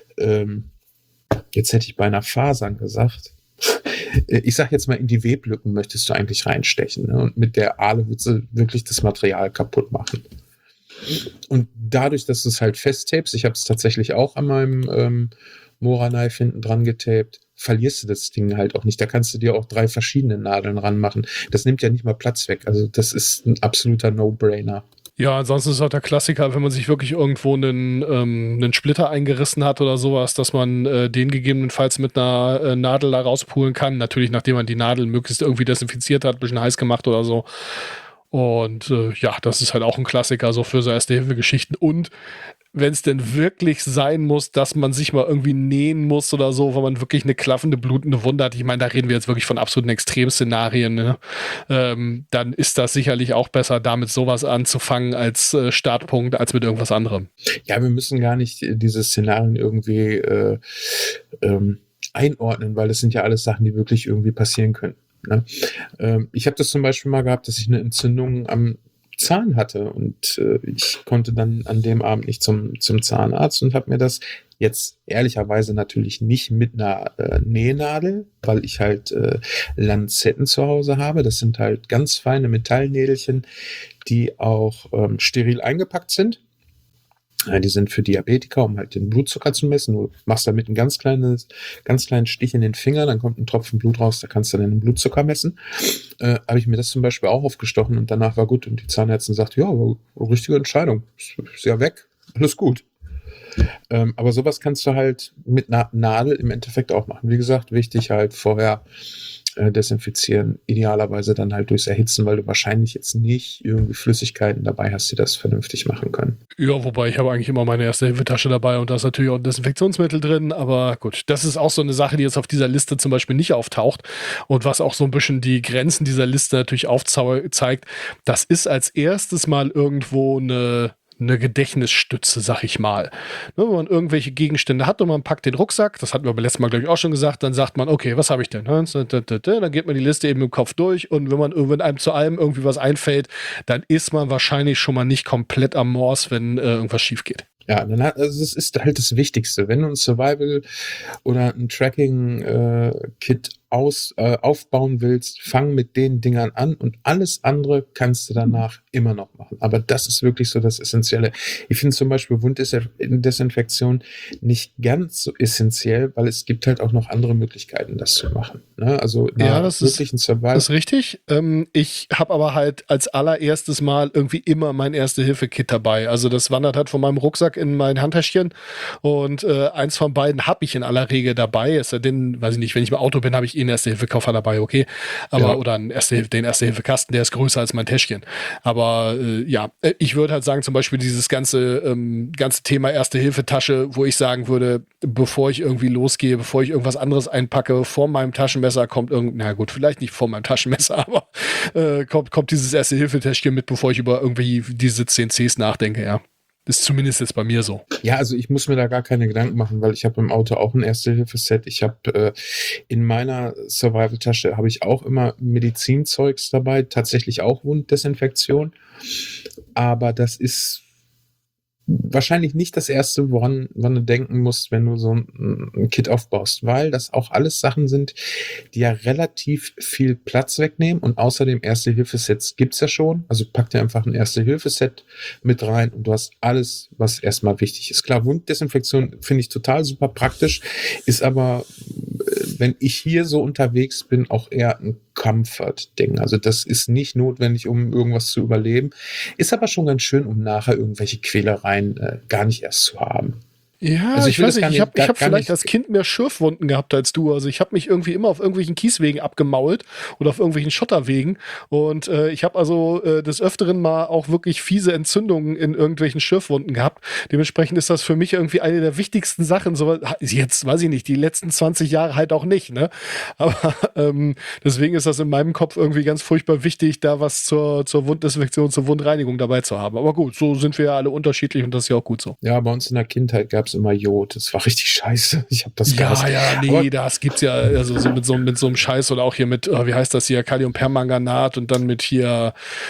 jetzt hätte ich beinahe Fasern gesagt, ich sag jetzt mal, in die Weblücken möchtest du eigentlich reinstechen, ne? Und mit der Ahle würdest du wirklich das Material kaputt machen. Und dadurch, dass du es halt festtapest, ich habe es tatsächlich auch an meinem Mora-Knife hinten dran getaped, verlierst du das Ding halt auch nicht. Da kannst du dir auch 3 verschiedene Nadeln ranmachen. Das nimmt ja nicht mal Platz weg. Also das ist ein absoluter No-Brainer. Ja, ansonsten ist auch der Klassiker, wenn man sich wirklich irgendwo einen Splitter eingerissen hat oder sowas, dass man den gegebenenfalls mit einer Nadel da rauspulen kann. Natürlich, nachdem man die Nadel möglichst irgendwie desinfiziert hat, ein bisschen heiß gemacht oder so. Und ja, das ist halt auch ein Klassiker so für so Erste-Hilfe-Geschichten. Und wenn es denn wirklich sein muss, dass man sich mal irgendwie nähen muss oder so, weil man wirklich eine klaffende, blutende Wunde hat, ich meine, da reden wir jetzt wirklich von absoluten Extremszenarien, ne? Dann ist das sicherlich auch besser, damit sowas anzufangen als Startpunkt, als mit irgendwas anderem. Ja, wir müssen gar nicht diese Szenarien irgendwie einordnen, weil das sind ja alles Sachen, die wirklich irgendwie passieren können. Ne? Ich habe das zum Beispiel mal gehabt, dass ich eine Entzündung am Zahn hatte und ich konnte dann an dem Abend nicht zum Zahnarzt und habe mir das jetzt ehrlicherweise natürlich nicht mit einer Nähnadel, weil ich halt Lanzetten zu Hause habe. Das sind halt ganz feine Metallnädelchen, die auch steril eingepackt sind. Die sind für Diabetiker, um halt den Blutzucker zu messen. Du machst damit einen ganz kleinen Stich in den Finger, dann kommt ein Tropfen Blut raus, da kannst du dann den Blutzucker messen. Habe ich mir das zum Beispiel auch aufgestochen und danach war gut. Und die Zahnärztin sagt, ja, richtige Entscheidung, ist ja weg, alles gut. Aber sowas kannst du halt mit einer Nadel im Endeffekt auch machen. Wie gesagt, wichtig halt vorher desinfizieren, idealerweise dann halt durchs Erhitzen, weil du wahrscheinlich jetzt nicht irgendwie Flüssigkeiten dabei hast, die das vernünftig machen können. Ja, wobei ich habe eigentlich immer meine Erste-Hilfe-Tasche dabei und da ist natürlich auch ein Desinfektionsmittel drin, aber gut, das ist auch so eine Sache, die jetzt auf dieser Liste zum Beispiel nicht auftaucht und was auch so ein bisschen die Grenzen dieser Liste natürlich aufzeigt, das ist als erstes mal irgendwo eine eine Gedächtnisstütze, sag ich mal. Ne, wenn man irgendwelche Gegenstände hat und man packt den Rucksack, das hatten wir beim letzten Mal, glaube ich, auch schon gesagt, dann sagt man, okay, was habe ich denn? Dann geht man die Liste eben im Kopf durch und wenn einem zu allem irgendwie was einfällt, dann ist man wahrscheinlich schon mal nicht komplett am Morse, wenn irgendwas schief geht. Ja, also es ist halt das Wichtigste. Wenn du ein Survival oder ein Tracking-Kit aufbauen willst, fang mit den Dingern an und alles andere kannst du danach immer noch machen. Aber das ist wirklich so das Essentielle. Ich finde zum Beispiel Wunddesinfektion nicht ganz so essentiell, weil es gibt halt auch noch andere Möglichkeiten, das zu machen. Ne? Also das wirklichen Survival. Das ist richtig. Ich habe aber halt als allererstes Mal irgendwie immer mein Erste-Hilfe-Kit dabei. Also das wandert halt von meinem Rucksack in mein Handtäschchen und eins von beiden habe ich in aller Regel dabei. Es sei denn, weiß ich nicht, wenn ich im Auto bin, habe ich einen Erste-Hilfe-Koffer dabei, okay. Aber, ja. Oder den Erste-Hilfe-Kasten, der ist größer als mein Täschchen. Aber ich würde halt sagen, zum Beispiel dieses ganze Thema Erste-Hilfe-Tasche, wo ich sagen würde, bevor ich irgendwie losgehe, bevor ich irgendwas anderes einpacke, vor meinem Taschenmesser kommt vielleicht nicht vor meinem Taschenmesser, aber kommt dieses Erste-Hilfe-Täschchen mit, bevor ich über irgendwie diese 10 Cs nachdenke, ja. Ist zumindest jetzt bei mir so. Ja, also ich muss mir da gar keine Gedanken machen, weil ich habe im Auto auch ein Erste-Hilfe-Set. Ich habe in meiner Survival-Tasche habe ich auch immer Medizinzeugs dabei, tatsächlich auch Wunddesinfektion. Aber das ist wahrscheinlich nicht das Erste, woran du denken musst, wenn du so ein Kit aufbaust, weil das auch alles Sachen sind, die ja relativ viel Platz wegnehmen und außerdem Erste-Hilfe-Sets gibt's ja schon, also pack dir einfach ein Erste-Hilfe-Set mit rein und du hast alles, was erstmal wichtig ist. Klar, Wunddesinfektion finde ich total super praktisch, ist aber, wenn ich hier so unterwegs bin, auch eher ein Comfort-Ding. Also das ist nicht notwendig, um irgendwas zu überleben, ist aber schon ganz schön, um nachher irgendwelche Quälereien gar nicht erst zu haben. Ja, also ich weiß nicht, ich hab vielleicht als Kind mehr Schürfwunden gehabt als du. Also ich habe mich irgendwie immer auf irgendwelchen Kieswegen abgemault oder auf irgendwelchen Schotterwegen. Und ich habe also des Öfteren mal auch wirklich fiese Entzündungen in irgendwelchen Schürfwunden gehabt. Dementsprechend ist das für mich irgendwie eine der wichtigsten Sachen. So, jetzt weiß ich nicht, die letzten 20 Jahre halt auch nicht, ne? Aber deswegen ist das in meinem Kopf irgendwie ganz furchtbar wichtig, da was zur Wunddesinfektion, zur Wundreinigung dabei zu haben. Aber gut, so sind wir ja alle unterschiedlich und das ist ja auch gut so. Ja, bei uns in der Kindheit gab es immer Jod. Das war richtig scheiße. Ich habe das gehasst. Das gibt's ja also so mit so einem Scheiß oder auch hier mit, wie heißt das hier, Kaliumpermanganat und dann mit hier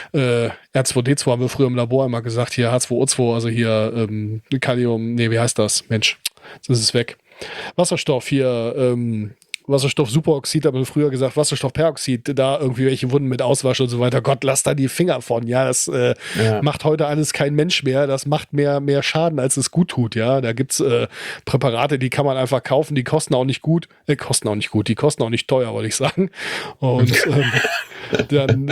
R2D2 haben wir früher im Labor immer gesagt, hier H2O2, also hier Kalium, wie heißt das? Mensch, jetzt ist es weg. Wasserstoff hier, Wasserstoff-Superoxid, haben wir früher gesagt, Wasserstoffperoxid, da irgendwie welche Wunden mit Auswasch und so weiter. Gott, lass da die Finger von, ja, das macht heute alles kein Mensch mehr, das macht mehr Schaden, als es gut tut, ja. Da gibt's Präparate, die kann man einfach kaufen, die kosten auch nicht teuer, wollte ich sagen. Und dann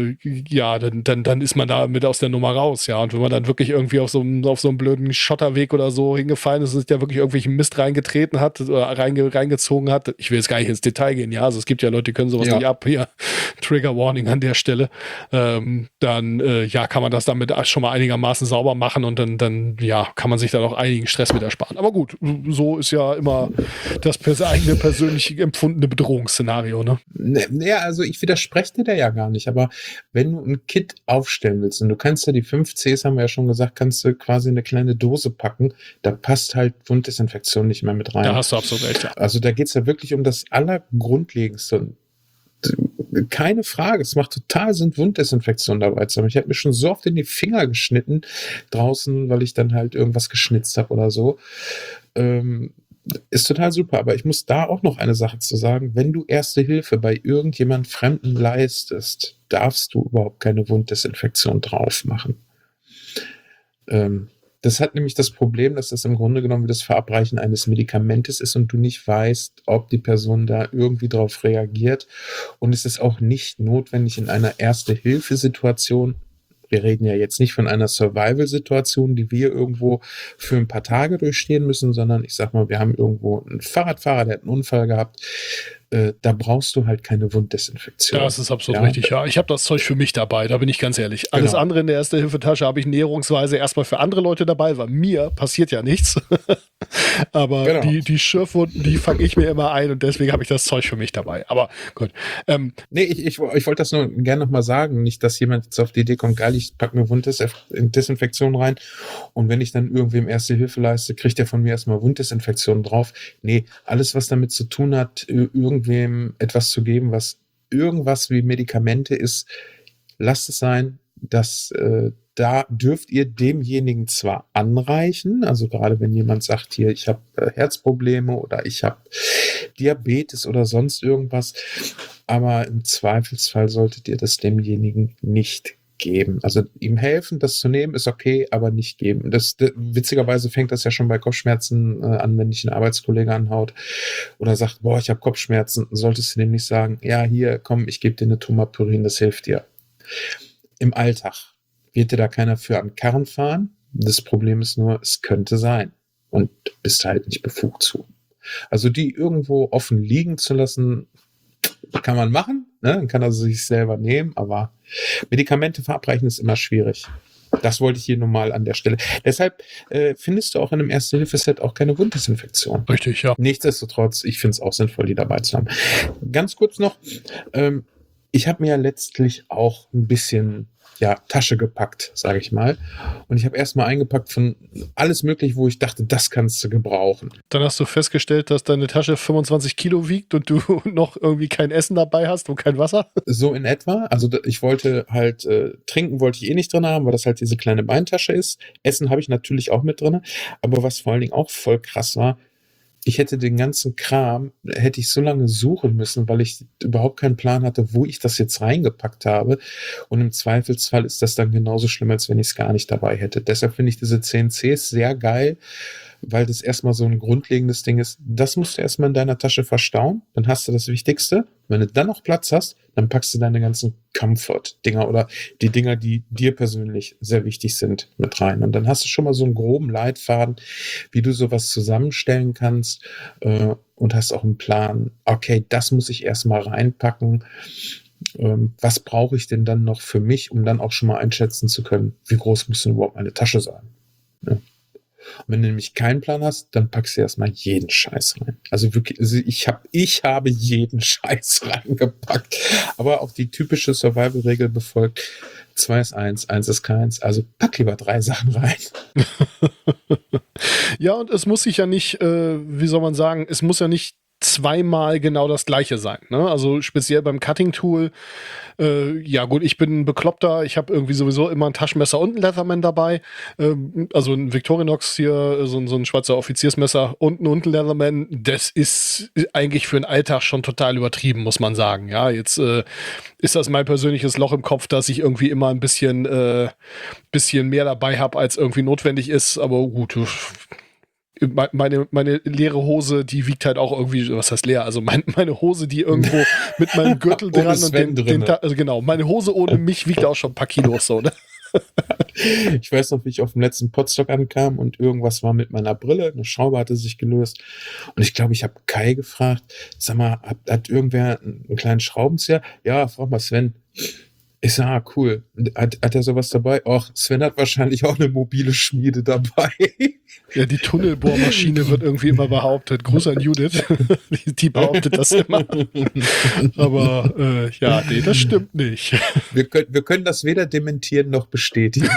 ist man da mit aus der Nummer raus, ja. Und wenn man dann wirklich irgendwie auf so einem blöden Schotterweg oder so hingefallen ist, sich ja wirklich irgendwelchen Mist reingetreten hat oder reingezogen hat, ich will jetzt gar nicht ins Detail gehen, ja, also es gibt ja Leute, die können sowas nicht ab, hier, Trigger Warning an der Stelle, dann kann man das damit schon mal einigermaßen sauber machen und dann kann man sich da noch einigen Stress mit ersparen. Aber gut, so ist ja immer das eigene persönlich empfundene Bedrohungsszenario, ne? Ja, also ich widerspreche dir da ja gar nicht, aber wenn du ein Kit aufstellen willst und du kannst ja die 5 Cs, haben wir ja schon gesagt, kannst du quasi eine kleine Dose packen, da passt halt Wunddesinfektion nicht mehr mit rein. Da hast du absolut recht, ja. Also da geht es ja wirklich um das Allergrundlegendste. Keine Frage, es macht total Sinn, Wunddesinfektion dabei zu haben. Ich habe mir schon so oft in die Finger geschnitten draußen, weil ich dann halt irgendwas geschnitzt habe oder so. Ist total super, aber ich muss da auch noch eine Sache zu sagen. Wenn du Erste Hilfe bei irgendjemand Fremden leistest, darfst du überhaupt keine Wunddesinfektion drauf machen. Das hat nämlich das Problem, dass das im Grunde genommen wie das Verabreichen eines Medikamentes ist und du nicht weißt, ob die Person da irgendwie drauf reagiert. Und es ist auch nicht notwendig in einer Erste-Hilfe-Situation. Wir reden ja jetzt nicht von einer Survival-Situation, die wir irgendwo für ein paar Tage durchstehen müssen, sondern ich sag mal, wir haben irgendwo einen Fahrradfahrer, der hat einen Unfall gehabt. Da brauchst du halt keine Wunddesinfektion. Das ist absolut richtig, ja. Ich habe das Zeug für mich dabei, da bin ich ganz ehrlich. Alles andere in der Erste-Hilfe-Tasche habe ich näherungsweise erstmal für andere Leute dabei, weil mir passiert ja nichts. Aber Genau. die Schürfwunden, die fange ich mir immer ein und deswegen habe ich das Zeug für mich dabei. Aber gut. Nee, ich wollte das nur gerne nochmal sagen. Nicht, dass jemand jetzt auf die Idee kommt, geil, ich packe mir Wunddesinfektion rein und wenn ich dann irgendwem Erste Hilfe leiste, kriegt er von mir erstmal Wunddesinfektion drauf. Nee, alles, was damit zu tun hat, irgendwem etwas zu geben, was irgendwas wie Medikamente ist, lasst es sein. Da dürft ihr demjenigen zwar anreichen, also gerade wenn jemand sagt, hier, ich habe Herzprobleme oder ich habe Diabetes oder sonst irgendwas, aber im Zweifelsfall solltet ihr das demjenigen nicht geben. Also ihm helfen, das zu nehmen, ist okay, aber nicht geben. Witzigerweise fängt das ja schon bei Kopfschmerzen an, wenn dich ein Arbeitskollege anhaut oder sagt, boah, ich habe Kopfschmerzen, solltest du dem nicht sagen, ja, hier, komm, ich gebe dir eine Tomapyrin, das hilft dir. Im Alltag wird dir da keiner für an Karren fahren. Das Problem ist nur, es könnte sein. Und du bist halt nicht befugt zu. Also die irgendwo offen liegen zu lassen, kann man machen. Ne? Dann kann er sich selber nehmen. Aber Medikamente verabreichen ist immer schwierig. Das wollte ich hier nur mal an der Stelle. Deshalb findest du auch in einem Erste-Hilfe-Set auch keine Wunddesinfektion. Richtig, ja. Nichtsdestotrotz, ich finde es auch sinnvoll, die dabei zu haben. Ganz kurz noch, ich habe mir ja letztlich auch ein bisschen Tasche gepackt, sage ich mal. Und ich habe erstmal eingepackt von alles möglich, wo ich dachte, das kannst du gebrauchen. Dann hast du festgestellt, dass deine Tasche 25 Kilo wiegt und du noch irgendwie kein Essen dabei hast und kein Wasser? So in etwa. Also ich wollte halt, trinken wollte ich eh nicht drin haben, weil das halt diese kleine Beintasche ist. Essen habe ich natürlich auch mit drin. Aber was vor allen Dingen auch voll krass war, ich hätte den ganzen Kram, hätte ich so lange suchen müssen, weil ich überhaupt keinen Plan hatte, wo ich das jetzt reingepackt habe. Und im Zweifelsfall ist das dann genauso schlimm, als wenn ich es gar nicht dabei hätte. Deshalb finde ich diese 10Cs sehr geil, weil das erstmal so ein grundlegendes Ding ist. Das musst du erstmal in deiner Tasche verstauen, dann hast du das Wichtigste. Wenn du dann noch Platz hast, dann packst du deine ganzen Comfort-Dinger oder die Dinger, die dir persönlich sehr wichtig sind, mit rein. Und dann hast du schon mal so einen groben Leitfaden, wie du sowas zusammenstellen kannst und hast auch einen Plan, okay, das muss ich erstmal reinpacken. Was brauche ich denn dann noch für mich, um dann auch schon mal einschätzen zu können, wie groß muss denn überhaupt meine Tasche sein? Ja. Und wenn du nämlich keinen Plan hast, dann packst du erstmal jeden Scheiß rein. Also wirklich, ich habe jeden Scheiß reingepackt. Aber auch die typische Survival-Regel befolgt. 2 ist 1, 1 ist keins. Also pack lieber 3 Sachen rein. Ja, und es muss sich ja nicht, wie soll man sagen, es muss ja nicht zweimal genau das gleiche sein. Ne? Also speziell beim Cutting-Tool, ja gut, ich bin ein Bekloppter, ich habe irgendwie sowieso immer ein Taschenmesser und ein Leatherman dabei. Also ein Victorinox hier, so ein Schweizer Offiziersmesser und ein Leatherman, das ist eigentlich für den Alltag schon total übertrieben, muss man sagen. Ja, jetzt ist das mein persönliches Loch im Kopf, dass ich irgendwie immer ein bisschen mehr dabei habe, als irgendwie notwendig ist, aber gut, meine leere Hose, die wiegt halt auch irgendwie, was heißt leer? Also meine Hose, die irgendwo mit meinem Gürtel dran und also genau, meine Hose ohne mich wiegt auch schon ein paar Kilos so, ne? Ich weiß noch, wie ich auf dem letzten Podstock ankam und irgendwas war mit meiner Brille, eine Schraube hatte sich gelöst und ich glaube, ich habe Kai gefragt, sag mal, hat irgendwer einen kleinen Schraubenzieher? Ja, frag mal Sven. Ich sag, cool. Hat er sowas dabei? Och, Sven hat wahrscheinlich auch eine mobile Schmiede dabei. Ja, die Tunnelbohrmaschine wird irgendwie immer behauptet. Gruß an Judith. Die behauptet das immer. Aber ja, nee, das stimmt nicht. Wir können das weder dementieren noch bestätigen.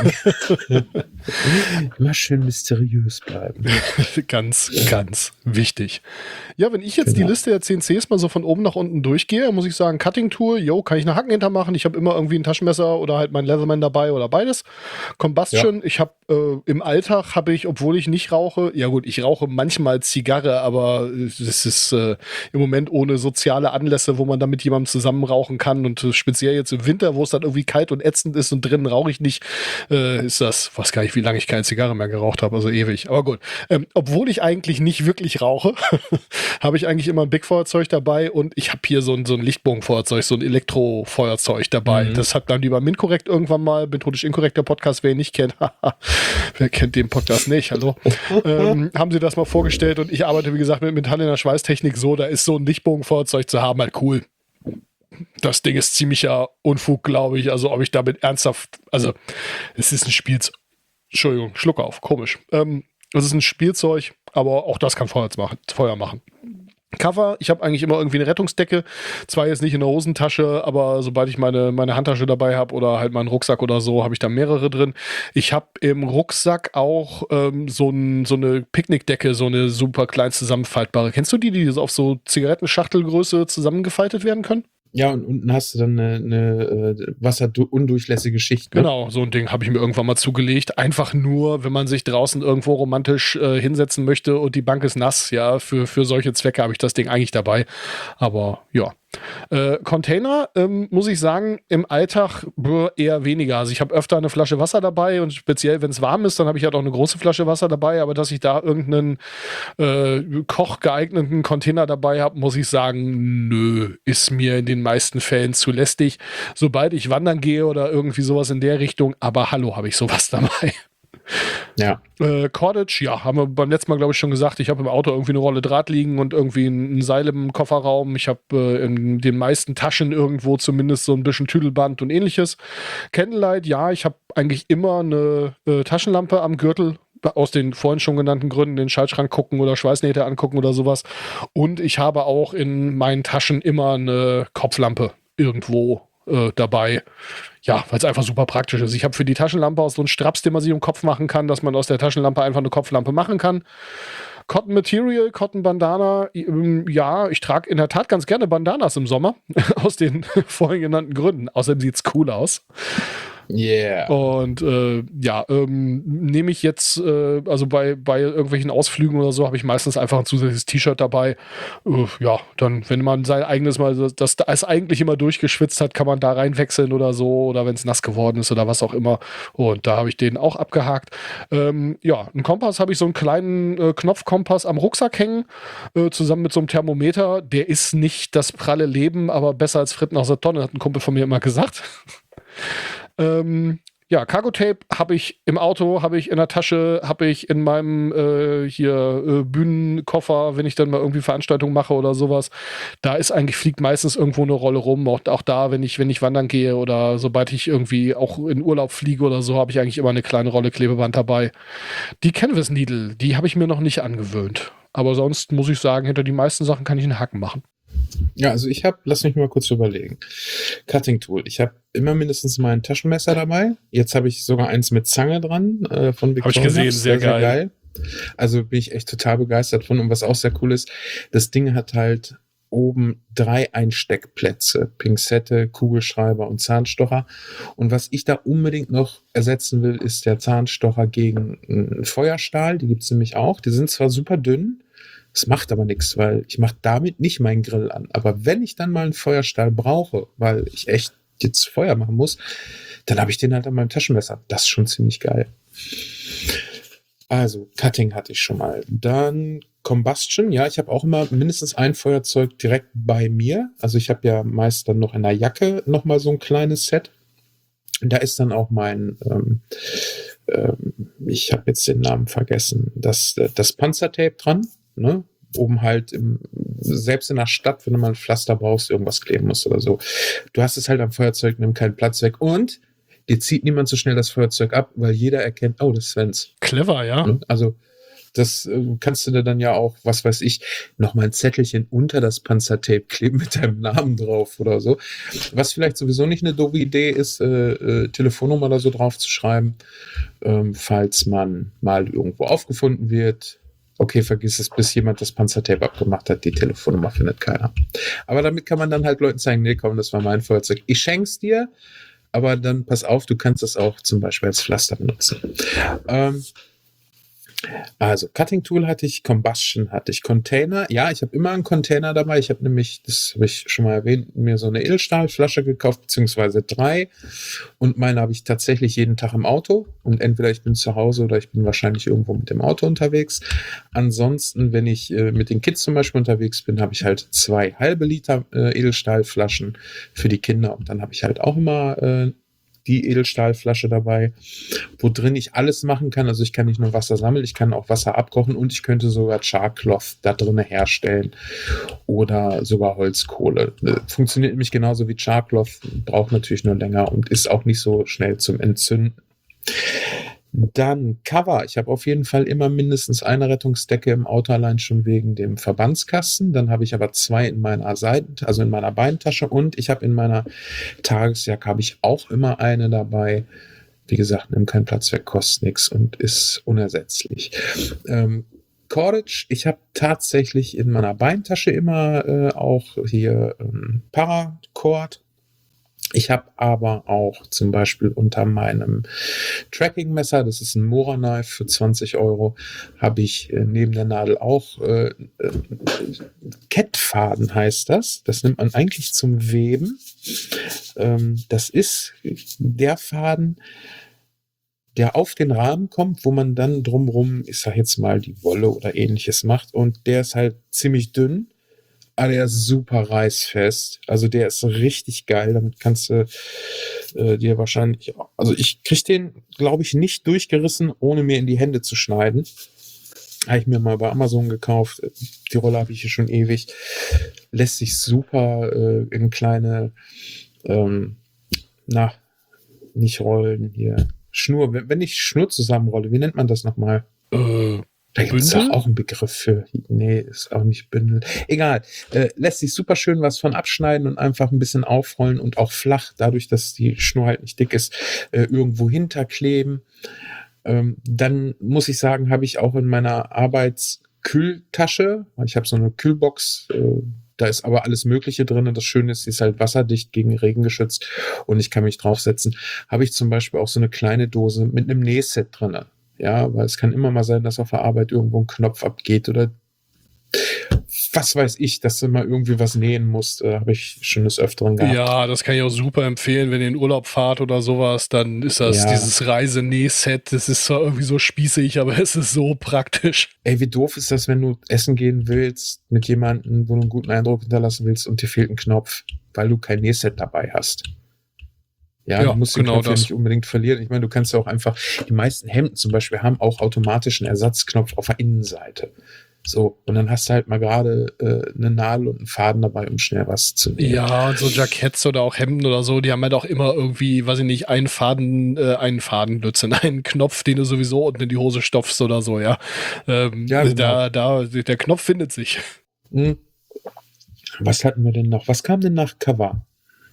Immer schön mysteriös bleiben. Ganz, ganz wichtig. Ja, wenn ich jetzt die Liste der 10Cs mal so von oben nach unten durchgehe, muss ich sagen, Cutting-Tool, kann ich eine Hacken hintermachen. Ich habe immer irgendwie ein Taschenmesser oder halt mein Leatherman dabei oder beides. Combustion, ja. Ich habe im Alltag obwohl ich nicht rauche, ja gut, ich rauche manchmal Zigarre, aber das ist im Moment ohne soziale Anlässe, wo man dann mit jemandem zusammen rauchen kann und speziell jetzt im Winter, wo es dann irgendwie kalt und ätzend ist und drinnen rauche ich nicht, ist das, weiß gar nicht, wie lange ich keine Zigarre mehr geraucht habe, also ewig, aber gut. Obwohl ich eigentlich nicht wirklich rauche, habe ich eigentlich immer ein Big-Feuerzeug dabei und ich habe hier so ein Lichtbogenfeuerzeug, so ein Elektrofeuerzeug dabei. Mhm. Das hat dann lieber Minkorrekt irgendwann mal, methodisch inkorrekter Podcast, wer ihn nicht kennt. Wer kennt den Podcast nicht? Hallo. Haben sie das mal vorgestellt und ich arbeite, wie gesagt, mit Metall in der Schweißtechnik so, da ist so ein Lichtbogenfeuerzeug zu haben halt cool. Das Ding ist ziemlicher Unfug, glaube ich. Also ob ich damit ernsthaft, also es ist ein Entschuldigung, Schluck auf, komisch. Das ist ein Spielzeug, aber auch das kann Feuer machen. Cover, ich habe eigentlich immer irgendwie eine Rettungsdecke, zwar jetzt nicht in der Hosentasche, aber sobald ich meine Handtasche dabei habe oder halt meinen Rucksack oder so, habe ich da mehrere drin. Ich habe im Rucksack auch so eine Picknickdecke, so eine super klein zusammenfaltbare. Kennst du die so auf so Zigarettenschachtelgröße zusammengefaltet werden können? Ja, und unten hast du dann eine wasserundurchlässige Schicht, ne? Genau, so ein Ding habe ich mir irgendwann mal zugelegt. Einfach nur, wenn man sich draußen irgendwo romantisch hinsetzen möchte und die Bank ist nass, ja, für solche Zwecke habe ich das Ding eigentlich dabei. Aber ja. Container, muss ich sagen, im Alltag eher weniger. Also ich habe öfter eine Flasche Wasser dabei und speziell, wenn es warm ist, dann habe ich halt auch eine große Flasche Wasser dabei. Aber dass ich da irgendeinen kochgeeigneten Container dabei habe, muss ich sagen, nö, ist mir in den meisten Fällen zu lästig. Sobald ich wandern gehe oder irgendwie sowas in der Richtung, aber hallo, habe ich sowas dabei. Ja. Cordage, ja, haben wir beim letzten Mal, glaube ich, schon gesagt. Ich habe im Auto irgendwie eine Rolle Draht liegen und irgendwie ein Seil im Kofferraum. Ich habe in den meisten Taschen irgendwo zumindest so ein bisschen Tüdelband und ähnliches. Candlelight, ja, ich habe eigentlich immer eine Taschenlampe am Gürtel. Aus den vorhin schon genannten Gründen, den Schaltschrank gucken oder Schweißnähte angucken oder sowas. Und ich habe auch in meinen Taschen immer eine Kopflampe irgendwo dabei. Ja, weil es einfach super praktisch ist. Ich habe für die Taschenlampe auch so einen Straps, den man sich um den Kopf machen kann, dass man aus der Taschenlampe einfach eine Kopflampe machen kann. Cotton Material, Cotton Bandana, ja, ich trage in der Tat ganz gerne Bandanas im Sommer, aus den vorhin genannten Gründen. Außerdem sieht es cool aus. Yeah. Und nehme ich jetzt, also bei irgendwelchen Ausflügen oder so, habe ich meistens einfach ein zusätzliches T-Shirt dabei. Dann, wenn man sein eigenes Mal, das eigentlich immer durchgeschwitzt hat, kann man da reinwechseln oder so, oder wenn es nass geworden ist oder was auch immer. Und da habe ich den auch abgehakt. Einen Kompass habe ich, so einen kleinen Knopfkompass am Rucksack hängen, zusammen mit so einem Thermometer. Der ist nicht das pralle Leben, aber besser als Fritten aus der Tonne, hat ein Kumpel von mir immer gesagt. Cargo-Tape habe ich im Auto, habe ich in der Tasche, habe ich in meinem Bühnenkoffer, wenn ich dann mal irgendwie Veranstaltungen mache oder sowas. Da fliegt meistens irgendwo eine Rolle rum. Auch da, wenn ich wandern gehe oder sobald ich irgendwie auch in Urlaub fliege oder so, habe ich eigentlich immer eine kleine Rolle Klebeband dabei. Die Canvas Needle, die habe ich mir noch nicht angewöhnt. Aber sonst muss ich sagen, hinter die meisten Sachen kann ich einen Haken machen. Ja, also lass mich mal kurz überlegen. Cutting Tool. Ich habe immer mindestens mal ein Taschenmesser dabei. Jetzt habe ich sogar eins mit Zange dran von Victorinox. Habe ich gesehen, sehr geil. Also bin ich echt total begeistert von. Und was auch sehr cool ist, das Ding hat halt oben 3 Einsteckplätze. Pinzette, Kugelschreiber und Zahnstocher. Und was ich da unbedingt noch ersetzen will, ist der Zahnstocher gegen einen Feuerstahl. Die gibt es nämlich auch. Die sind zwar super dünn, das macht aber nichts, weil ich mache damit nicht meinen Grill an. Aber wenn ich dann mal einen Feuerstahl brauche, weil ich echt jetzt Feuer machen muss, dann habe ich den halt an meinem Taschenmesser. Das ist schon ziemlich geil. Also, Cutting hatte ich schon mal. Dann Combustion. Ja, ich habe auch immer mindestens ein Feuerzeug direkt bei mir. Also ich habe ja meist dann noch in der Jacke nochmal so ein kleines Set. Da ist dann auch mein ich habe jetzt den Namen vergessen, das Panzertape dran. Ne? Oben halt, selbst in der Stadt, wenn du mal ein Pflaster brauchst, irgendwas kleben musst oder so. Du hast es halt am Feuerzeug, nimm keinen Platz weg und dir zieht niemand so schnell das Feuerzeug ab, weil jeder erkennt, oh, das ist Svens. Clever, ja. Ne? Also das kannst du dir dann ja auch, was weiß ich, nochmal ein Zettelchen unter das Panzertape kleben mit deinem Namen drauf oder so. Was vielleicht sowieso nicht eine doofe Idee ist, Telefonnummer oder so drauf zu schreiben, falls man mal irgendwo aufgefunden wird. Okay, vergiss es, bis jemand das Panzertape abgemacht hat, die Telefonnummer findet keiner. Aber damit kann man dann halt Leuten zeigen, nee, komm, das war mein Feuerzeug. Ich schenk's dir, aber dann pass auf, du kannst es auch zum Beispiel als Pflaster benutzen. Also, Cutting Tool hatte ich, Combustion hatte ich, Container. Ja, ich habe immer einen Container dabei. Ich habe nämlich, das habe ich schon mal erwähnt, mir so eine Edelstahlflasche gekauft, beziehungsweise 3. Und meine habe ich tatsächlich jeden Tag im Auto. Und entweder ich bin zu Hause oder ich bin wahrscheinlich irgendwo mit dem Auto unterwegs. Ansonsten, wenn ich mit den Kids zum Beispiel unterwegs bin, habe ich halt 2 halbe Liter Edelstahlflaschen für die Kinder. Und dann habe ich halt auch immer die Edelstahlflasche dabei, wo drin ich alles machen kann. Also ich kann nicht nur Wasser sammeln, ich kann auch Wasser abkochen und ich könnte sogar Charcloth da drin herstellen oder sogar Holzkohle. Funktioniert nämlich genauso wie Charcloth, braucht natürlich nur länger und ist auch nicht so schnell zum Entzünden. Dann Cover. Ich habe auf jeden Fall immer mindestens eine Rettungsdecke im Auto, allein schon wegen dem Verbandskasten. Dann habe ich aber 2 in meiner also in meiner Beintasche, und ich habe in meiner Tagesjacke habe ich auch immer eine dabei. Wie gesagt, nimmt keinen Platz weg, kostet nichts und ist unersetzlich. Cordage, ich habe tatsächlich in meiner Beintasche immer auch hier Paracord. Ich habe aber auch zum Beispiel unter meinem Tracking-Messer, das ist ein Mora-Knife für 20 Euro, habe ich neben der Nadel auch Kettfaden, heißt das. Das nimmt man eigentlich zum Weben. Das ist der Faden, der auf den Rahmen kommt, wo man dann drumrum, ich sag jetzt mal, die Wolle oder ähnliches macht. Und der ist halt ziemlich dünn, aber der ist super reißfest. Also der ist richtig geil. Damit kannst du dir wahrscheinlich, also ich krieg den, glaube ich, nicht durchgerissen, ohne mir in die Hände zu schneiden. Habe ich mir mal bei Amazon gekauft. Die Rolle habe ich hier schon ewig. Lässt sich super in kleine, nicht rollen hier. Schnur, wenn ich Schnur zusammenrolle, wie nennt man das nochmal? Da gibt es auch einen Begriff für. Nee, ist auch nicht Bündel. Egal. Lässt sich super schön was von abschneiden und einfach ein bisschen aufrollen und auch flach, dadurch, dass die Schnur halt nicht dick ist, irgendwo hinterkleben. Dann muss ich sagen, habe ich auch in meiner Arbeitskühltasche, ich habe so eine Kühlbox, da ist aber alles Mögliche drin, und das Schöne ist, sie ist halt wasserdicht, gegen Regen geschützt, und ich kann mich draufsetzen. Habe ich zum Beispiel auch so eine kleine Dose mit einem Nähset drin. Ja, weil es kann immer mal sein, dass auf der Arbeit irgendwo ein Knopf abgeht oder was weiß ich, dass du mal irgendwie was nähen musst, habe ich schon des Öfteren gehabt. Ja, das kann ich auch super empfehlen, wenn ihr in Urlaub fahrt oder sowas, dann ist das dieses Reisenähset, das ist zwar irgendwie so spießig, aber es ist so praktisch. Ey, wie doof ist das, wenn du essen gehen willst mit jemandem, wo du einen guten Eindruck hinterlassen willst, und dir fehlt ein Knopf, weil du kein Nähset dabei hast. Ja, du musst den Knopf ja nicht unbedingt verlieren. Ich meine, du kannst ja auch einfach, die meisten Hemden zum Beispiel haben auch automatisch einen Ersatzknopf auf der Innenseite. So, und dann hast du halt mal gerade eine Nadel und einen Faden dabei, um schnell was zu nähen. Ja, und so Jacketts oder auch Hemden oder so, die haben halt auch immer irgendwie, weiß ich nicht, einen Knopf, den du sowieso unten in die Hose stopfst oder so, ja. Genau. Der Knopf findet sich. Was hatten wir denn noch? Was kam denn nach Cover?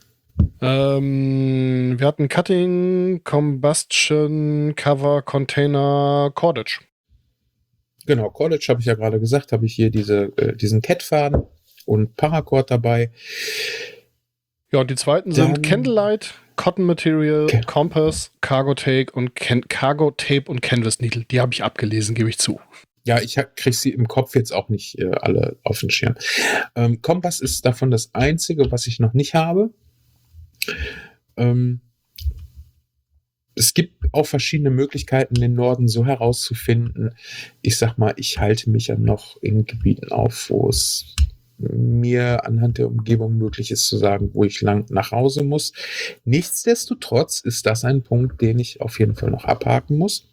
Wir hatten Cutting, Combustion, Cover, Container, Cordage. Genau, Cordage habe ich ja gerade gesagt, habe ich hier diesen Kettfaden und Paracord dabei. Ja, und die zweiten sind Candlelight, Cotton Material, Compass, Cargo Tape und Canvas Needle. Die habe ich abgelesen, gebe ich zu. Ja, ich kriege sie im Kopf jetzt auch nicht alle auf den Schirm. Kompass ist davon das einzige, was ich noch nicht habe. Es gibt auch verschiedene Möglichkeiten, den Norden so herauszufinden. Ich sag mal, ich halte mich ja noch in Gebieten auf, wo es mir anhand der Umgebung möglich ist zu sagen, wo ich lang nach Hause muss. Nichtsdestotrotz ist das ein Punkt, den ich auf jeden Fall noch abhaken muss.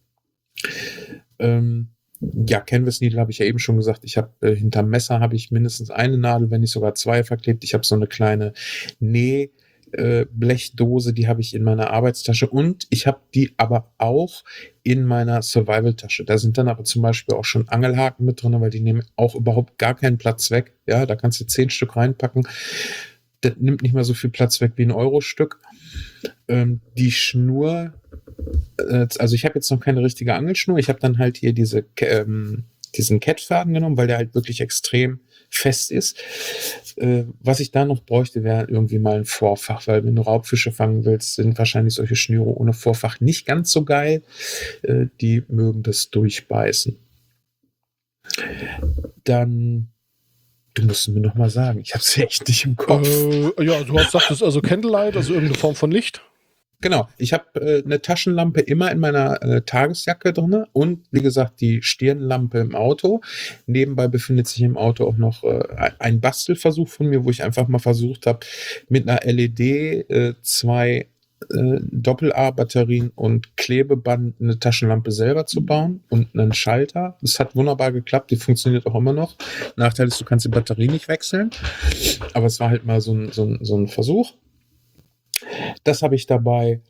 Ja, Canvas Needle habe ich ja eben schon gesagt. Ich habe hinterm Messer habe ich mindestens eine Nadel, wenn nicht sogar 2 verklebt. Ich habe so eine kleine Blechdose, die habe ich in meiner Arbeitstasche, und ich habe die aber auch in meiner Survival-Tasche. Da sind dann aber zum Beispiel auch schon Angelhaken mit drin, weil die nehmen auch überhaupt gar keinen Platz weg. Ja, da kannst du 10 Stück reinpacken. Das nimmt nicht mal so viel Platz weg wie ein Euro-Stück. Die Schnur, also ich habe jetzt noch keine richtige Angelschnur. Ich habe dann halt hier diesen Kettfaden genommen, weil der halt wirklich extrem fest ist. Was ich da noch bräuchte, wäre irgendwie mal ein Vorfach, weil wenn du Raubfische fangen willst, sind wahrscheinlich solche Schnüre ohne Vorfach nicht ganz so geil. Die mögen das durchbeißen. Dann, du musst mir noch mal sagen, ich habe es echt nicht im Kopf. Ja, du hast gesagt, das ist also Candlelight, also irgendeine Form von Licht. Genau, ich habe eine Taschenlampe immer in meiner Tagesjacke drin und wie gesagt die Stirnlampe im Auto. Nebenbei befindet sich im Auto auch noch ein Bastelversuch von mir, wo ich einfach mal versucht habe, mit einer LED 2 Doppel-A-Batterien und Klebeband eine Taschenlampe selber zu bauen und einen Schalter. Das hat wunderbar geklappt, die funktioniert auch immer noch. Nachteil ist, du kannst die Batterie nicht wechseln, aber es war halt mal so ein Versuch. Das habe ich dabei,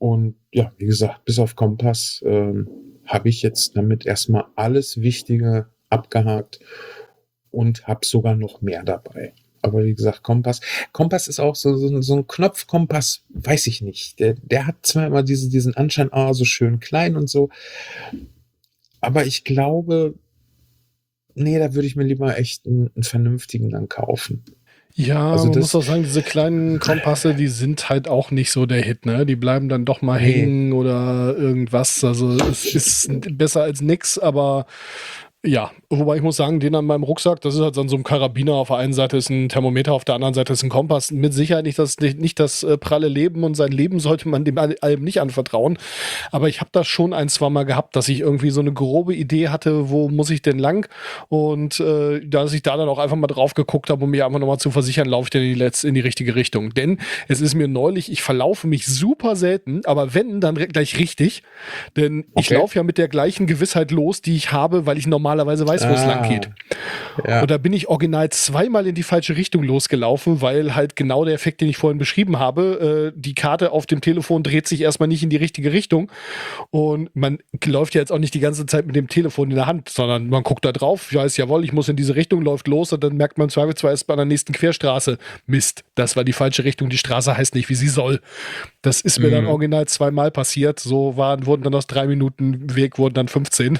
Und ja, wie gesagt, bis auf Kompass habe ich jetzt damit erstmal alles Wichtige abgehakt und habe sogar noch mehr dabei. Aber wie gesagt, Kompass ist auch so ein Knopfkompass, weiß ich nicht. Der hat zwar immer diesen Anschein, so schön klein und so, aber ich glaube, nee, da würde ich mir lieber echt einen vernünftigen dann kaufen. Ja, Also man muss das, auch sagen, diese kleinen Kompasse, die sind halt auch nicht so der Hit, ne? Die bleiben dann doch mal nee, hängen oder irgendwas. Also es ist besser als nix, aber ja, wobei ich muss sagen, den an meinem Rucksack, das ist halt dann so ein Karabiner. Auf der einen Seite ist ein Thermometer, auf der anderen Seite ist ein Kompass. Mit Sicherheit nicht das pralle Leben und sein Leben sollte man dem allem nicht anvertrauen. Aber ich habe das schon ein, zwei Mal gehabt, dass ich irgendwie so eine grobe Idee hatte, wo muss ich denn lang? Und dass ich da dann auch einfach mal drauf geguckt habe, um mir einfach nochmal zu versichern, laufe ich denn in die richtige Richtung. Denn es ist mir neulich, ich verlaufe mich super selten, aber wenn, dann gleich richtig. Denn ich okay. laufe ja mit der gleichen Gewissheit los, die ich habe, weil ich normalerweise weiß, wo es lang geht. Ja. Und da bin ich original zweimal in die falsche Richtung losgelaufen, weil halt genau der Effekt, den ich vorhin beschrieben habe, die Karte auf dem Telefon dreht sich erstmal nicht in die richtige Richtung. Und man läuft ja jetzt auch nicht die ganze Zeit mit dem Telefon in der Hand, sondern man guckt da drauf, weiß, jawohl, ich muss in diese Richtung, läuft los und dann merkt man zwar erst bei der nächsten Querstraße, Mist, das war die falsche Richtung, die Straße heißt nicht, wie sie soll. Das ist mir dann original zweimal passiert. So wurden dann aus 3 Minuten Weg, wurden dann 15.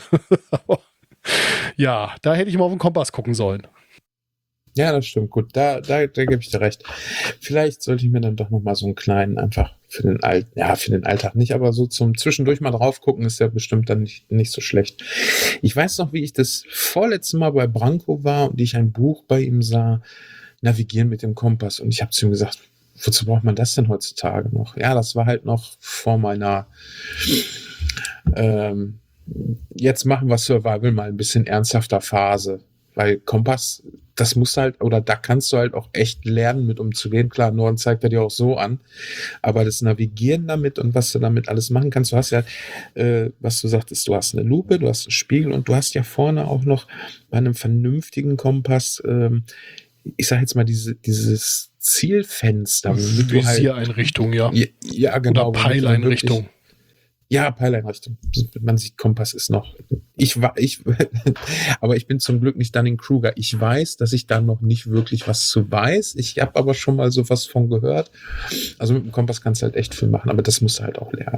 Ja, da hätte ich mal auf den Kompass gucken sollen. Ja, das stimmt. Gut, da gebe ich dir recht. Vielleicht sollte ich mir dann doch noch mal so einen kleinen, einfach für den für den Alltag nicht, aber so zum Zwischendurch mal drauf gucken, ist ja bestimmt dann nicht so schlecht. Ich weiß noch, wie ich das vorletzte Mal bei Branko war und ich ein Buch bei ihm sah, Navigieren mit dem Kompass. Und ich habe zu ihm gesagt, wozu braucht man das denn heutzutage noch? Ja, das war halt noch vor meiner jetzt machen wir Survival mal ein bisschen ernsthafter Phase. Weil Kompass, das musst du halt, oder da kannst du halt auch echt lernen, mit umzugehen. Klar, Norden zeigt er dir auch so an. Aber das Navigieren damit und was du damit alles machen kannst, du hast ja, was du sagtest, du hast eine Lupe, du hast einen Spiegel und du hast ja vorne auch noch bei einem vernünftigen Kompass, ich sag jetzt mal, dieses Zielfenster, womit du halt. Visiereinrichtung, ja. Ja, genau. Oder Peileinrichtung. Ja, Peileinrichtung. Man sieht, Kompass ist noch. Aber ich bin zum Glück nicht Dunning-Kruger. Ich weiß, dass ich da noch nicht wirklich was zu weiß. Ich habe aber schon mal so was von gehört. Also mit dem Kompass kannst du halt echt viel machen, aber das musst du halt auch lernen.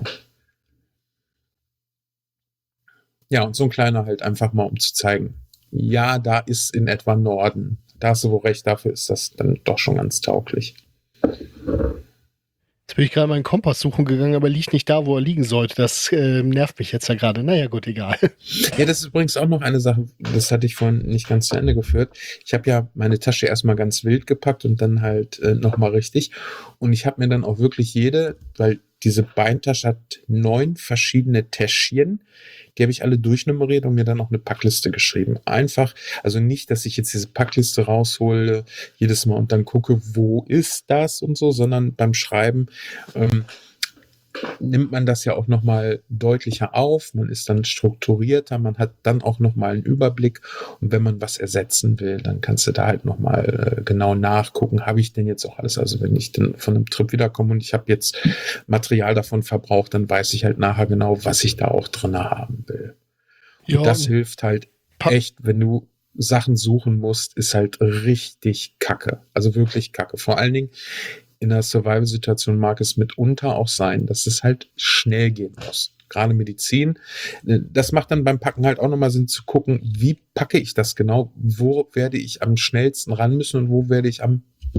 Ja, und so ein kleiner halt einfach mal, um zu zeigen, ja, da ist in etwa Norden. Da hast du wohl recht, dafür ist das dann doch schon ganz tauglich. Jetzt bin ich gerade meinen Kompass suchen gegangen, aber liegt nicht da, wo er liegen sollte. Das nervt mich jetzt ja gerade. Naja, gut, egal. Ja, das ist übrigens auch noch eine Sache, das hatte ich vorhin nicht ganz zu Ende geführt. Ich habe ja meine Tasche erstmal ganz wild gepackt und dann halt nochmal richtig. Und ich habe mir dann auch wirklich weil diese Beintasche hat 9 verschiedene Täschchen. Die habe ich alle durchnummeriert und mir dann auch eine Packliste geschrieben. Einfach, also nicht, dass ich jetzt diese Packliste raushole jedes Mal und dann gucke, wo ist das und so, sondern beim Schreiben nimmt man das ja auch nochmal deutlicher auf. Man ist dann strukturierter, man hat dann auch nochmal einen Überblick. Und wenn man was ersetzen will, dann kannst du da halt nochmal genau nachgucken, habe ich denn jetzt auch alles? Also wenn ich dann von einem Trip wiederkomme und ich habe jetzt Material davon verbraucht, dann weiß ich halt nachher genau, was ich da auch drin haben will. Und Ja, das hilft halt echt, wenn du Sachen suchen musst, ist halt richtig kacke. Also wirklich kacke. Vor allen Dingen in einer Survival-Situation mag es mitunter auch sein, dass es halt schnell gehen muss. Gerade Medizin. Das macht dann beim Packen halt auch nochmal Sinn zu gucken, wie packe ich das genau? Wo werde ich am schnellsten ran müssen und wo werde ich am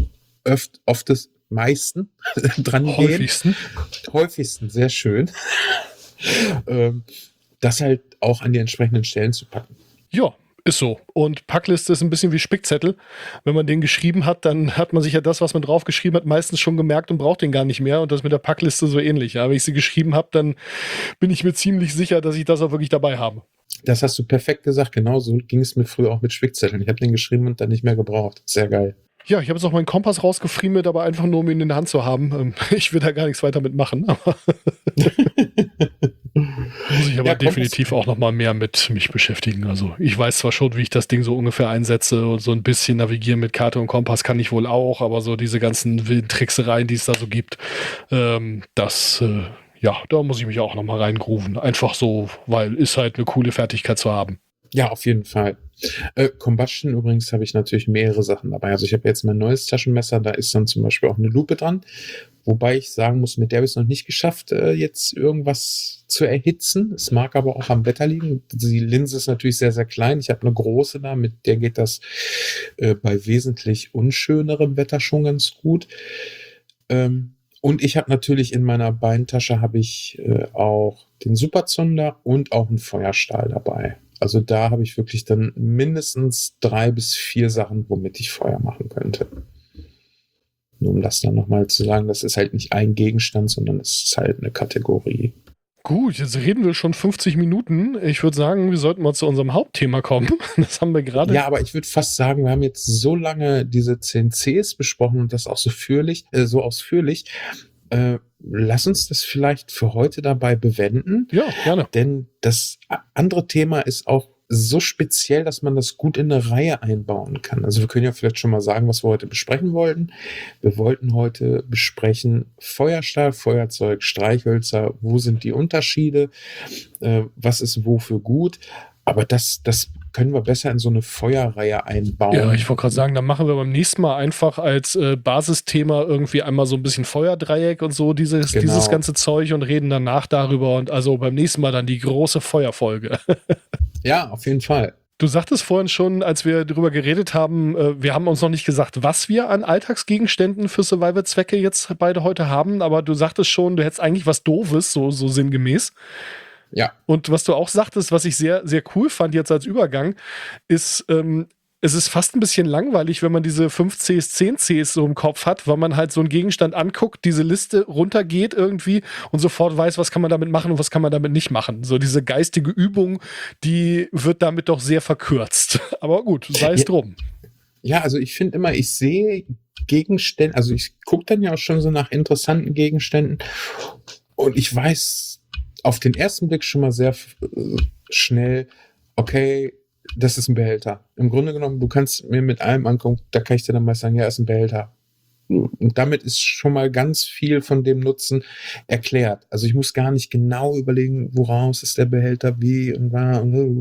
meisten dran gehen? Häufigsten, sehr schön. Das halt auch an die entsprechenden Stellen zu packen. Ja, ist so. Und Packliste ist ein bisschen wie Spickzettel. Wenn man den geschrieben hat, dann hat man sich ja das, was man draufgeschrieben hat, meistens schon gemerkt und braucht den gar nicht mehr. Und das mit der Packliste so ähnlich. Ja, wenn ich sie geschrieben habe, dann bin ich mir ziemlich sicher, dass ich das auch wirklich dabei habe. Das hast du perfekt gesagt. Genau so ging es mir früher auch mit Spickzetteln. Ich habe den geschrieben und dann nicht mehr gebraucht. Sehr geil. Ja, ich habe jetzt auch meinen Kompass rausgefriemelt, aber einfach nur, um ihn in der Hand zu haben. Ich will da gar nichts weiter mitmachen. Muss ich aber definitiv auch noch mal mehr mit mich beschäftigen. Also ich weiß zwar schon, wie ich das Ding so ungefähr einsetze und so ein bisschen navigieren mit Karte und Kompass kann ich wohl auch, aber so diese ganzen wilden Tricksereien, die es da so gibt, ja, da muss ich mich auch nochmal reingrooven. Einfach so, weil ist halt eine coole Fertigkeit zu haben. Ja, auf jeden Fall. Combustion übrigens habe ich natürlich mehrere Sachen dabei. Also ich habe jetzt mein neues Taschenmesser, da ist dann zum Beispiel auch eine Lupe dran. Wobei ich sagen muss, mit der habe ich es noch nicht geschafft, jetzt irgendwas zu erhitzen. Es mag aber auch am Wetter liegen. Die Linse ist natürlich sehr, sehr klein. Ich habe eine große da, mit der geht das bei wesentlich unschönerem Wetter schon ganz gut. Und ich habe natürlich in meiner Beintasche habe ich auch den Superzünder und auch einen Feuerstahl dabei. Also da habe ich wirklich dann mindestens 3 bis 4 Sachen, womit ich Feuer machen könnte. Nur um das dann nochmal zu sagen, das ist halt nicht ein Gegenstand, sondern es ist halt eine Kategorie. Gut, jetzt reden wir schon 50 Minuten. Ich würde sagen, wir sollten mal zu unserem Hauptthema kommen. Das haben wir gerade. Ja, aber ich würde fast sagen, wir haben jetzt so lange diese 10 Cs besprochen und das auch so ausführlich. Lass uns das vielleicht für heute dabei bewenden. Ja, gerne. Denn das andere Thema ist auch so speziell, dass man das gut in eine Reihe einbauen kann. Also wir können ja vielleicht schon mal sagen, was wir heute besprechen wollten. Wir wollten heute besprechen Feuerstahl, Feuerzeug, Streichhölzer. Wo sind die Unterschiede? Was ist wofür gut? Aber das können wir besser in so eine Feuerreihe einbauen. Ja, ich wollte gerade sagen, dann machen wir beim nächsten Mal einfach als Basisthema irgendwie einmal so ein bisschen Feuerdreieck und so dieses ganze Zeug und reden danach darüber und also beim nächsten Mal dann die große Feuerfolge. Ja, auf jeden Fall. Du sagtest vorhin schon, als wir darüber geredet haben, wir haben uns noch nicht gesagt, was wir an Alltagsgegenständen für Survival-Zwecke jetzt beide heute haben, aber du sagtest schon, du hättest eigentlich was Doofes, so sinngemäß. Ja. Und was du auch sagtest, was ich sehr, sehr cool fand jetzt als Übergang, ist, es ist fast ein bisschen langweilig, wenn man diese 5 Cs, 10 Cs so im Kopf hat, weil man halt so einen Gegenstand anguckt, diese Liste runtergeht irgendwie und sofort weiß, was kann man damit machen und was kann man damit nicht machen. So diese geistige Übung, die wird damit doch sehr verkürzt. Aber gut, sei es drum. Ja, also ich finde immer, ich sehe Gegenstände, also ich gucke dann ja auch schon so nach interessanten Gegenständen und ich weiß auf den ersten Blick schon mal sehr schnell, okay, das ist ein Behälter. Im Grunde genommen, du kannst mir mit allem angucken, da kann ich dir dann mal sagen, ja, ist ein Behälter. Und damit ist schon mal ganz viel von dem Nutzen erklärt. Also ich muss gar nicht genau überlegen, woraus ist der Behälter, wie und war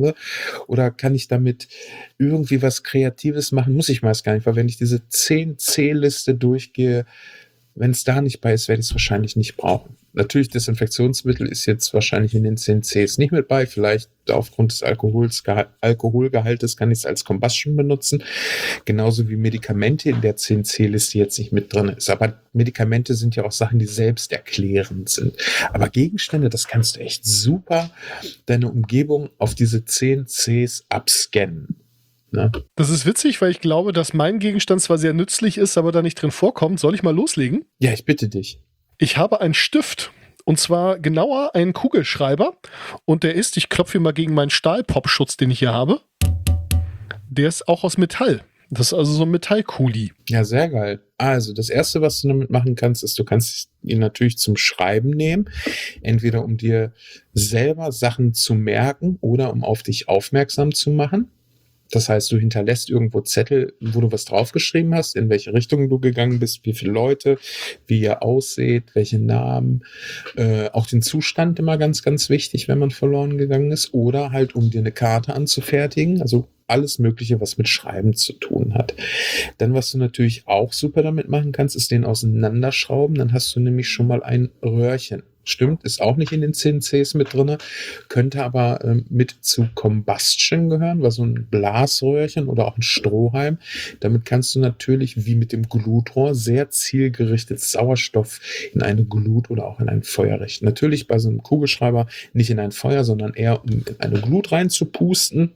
oder kann ich damit irgendwie was Kreatives machen, muss ich meist gar nicht, weil wenn ich diese 10C-Liste durchgehe, wenn es da nicht bei ist, werde ich es wahrscheinlich nicht brauchen. Natürlich, Desinfektionsmittel ist jetzt wahrscheinlich in den 10 Cs nicht mit bei. Vielleicht aufgrund des Alkoholgehaltes kann ich es als Combustion benutzen. Genauso wie Medikamente in der 10C-Liste jetzt nicht mit drin ist. Aber Medikamente sind ja auch Sachen, die selbsterklärend sind. Aber Gegenstände, das kannst du echt super deine Umgebung auf diese 10 Cs abscannen. Ne? Das ist witzig, weil ich glaube, dass mein Gegenstand zwar sehr nützlich ist, aber da nicht drin vorkommt. Soll ich mal loslegen? Ja, ich bitte dich. Ich habe einen Stift. Und zwar genauer einen Kugelschreiber. Und der ist, ich klopfe hier mal gegen meinen Stahlpopschutz, den ich hier habe. Der ist auch aus Metall. Das ist also so ein Metallkuli. Ja, sehr geil. Also das Erste, was du damit machen kannst, ist, du kannst ihn natürlich zum Schreiben nehmen. Entweder um dir selber Sachen zu merken oder um auf dich aufmerksam zu machen. Das heißt, du hinterlässt irgendwo Zettel, wo du was draufgeschrieben hast, in welche Richtung du gegangen bist, wie viele Leute, wie ihr ausseht, welche Namen, auch den Zustand immer ganz, ganz wichtig, wenn man verloren gegangen ist, oder halt, um dir eine Karte anzufertigen, also alles Mögliche, was mit Schreiben zu tun hat. Dann, was du natürlich auch super damit machen kannst, ist den auseinanderschrauben, dann hast du nämlich schon mal ein Röhrchen. Stimmt, ist auch nicht in den 10 Cs mit drin, könnte aber mit zu Combustion gehören, war so ein Blasröhrchen oder auch ein Strohhalm. Damit kannst du natürlich wie mit dem Glutrohr sehr zielgerichtet Sauerstoff in eine Glut oder auch in ein Feuer richten. Natürlich bei so einem Kugelschreiber nicht in ein Feuer, sondern eher um in eine Glut reinzupusten,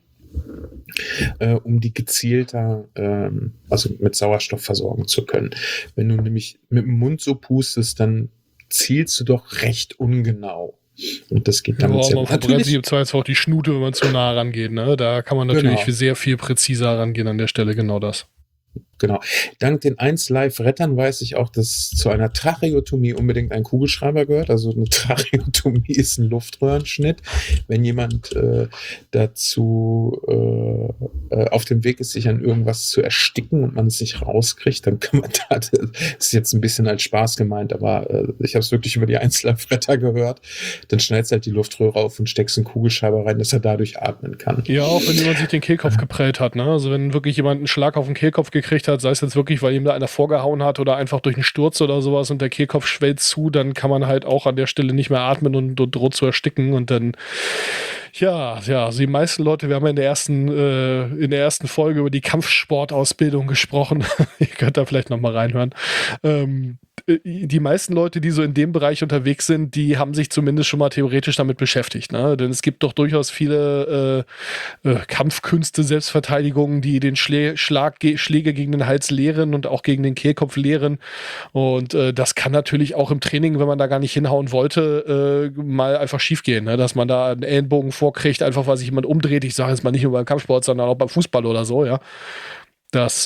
um die gezielter, also mit Sauerstoff versorgen zu können. Wenn du nämlich mit dem Mund so pustest, dann zielst du doch recht ungenau. Und das geht damit sehr gut. Man verbrennt sich im Zweifelsfall auch die Schnute, wenn man zu nah rangeht. Ne? Da kann man natürlich sehr viel präziser rangehen an der Stelle, genau das. Genau. Dank den 1Live-Rettern weiß ich auch, dass zu einer Tracheotomie unbedingt ein Kugelschreiber gehört. Also eine Tracheotomie ist ein Luftröhrenschnitt. Wenn jemand dazu auf dem Weg ist, sich an irgendwas zu ersticken und man es nicht rauskriegt, dann kann man da, das ist jetzt ein bisschen als Spaß gemeint, aber ich habe es wirklich über die 1Live-Retter gehört, dann schneidest halt die Luftröhre auf und steckst einen Kugelschreiber rein, dass er dadurch atmen kann. Ja, auch wenn jemand sich den Kehlkopf geprellt hat, ne? Also wenn wirklich jemand einen Schlag auf den Kehlkopf gekriegt hat, sei es jetzt wirklich, weil ihm da einer vorgehauen hat oder einfach durch einen Sturz oder sowas und der Kehlkopf schwellt zu, dann kann man halt auch an der Stelle nicht mehr atmen und droht zu ersticken und dann, ja, also die meisten Leute, wir haben ja in der ersten Folge über die Kampfsportausbildung gesprochen, ihr könnt da vielleicht nochmal reinhören, die meisten Leute, die so in dem Bereich unterwegs sind, die haben sich zumindest schon mal theoretisch damit beschäftigt, ne? Denn es gibt doch durchaus viele Kampfkünste, Selbstverteidigungen, die den Schläge gegen den Hals lehren und auch gegen den Kehlkopf lehren. Und das kann natürlich auch im Training, wenn man da gar nicht hinhauen wollte, mal einfach schief gehen, ne? Dass man da einen Ellenbogen vorkriegt, einfach weil sich jemand umdreht. Ich sage jetzt mal nicht nur beim Kampfsport, sondern auch beim Fußball oder so, ja. Das,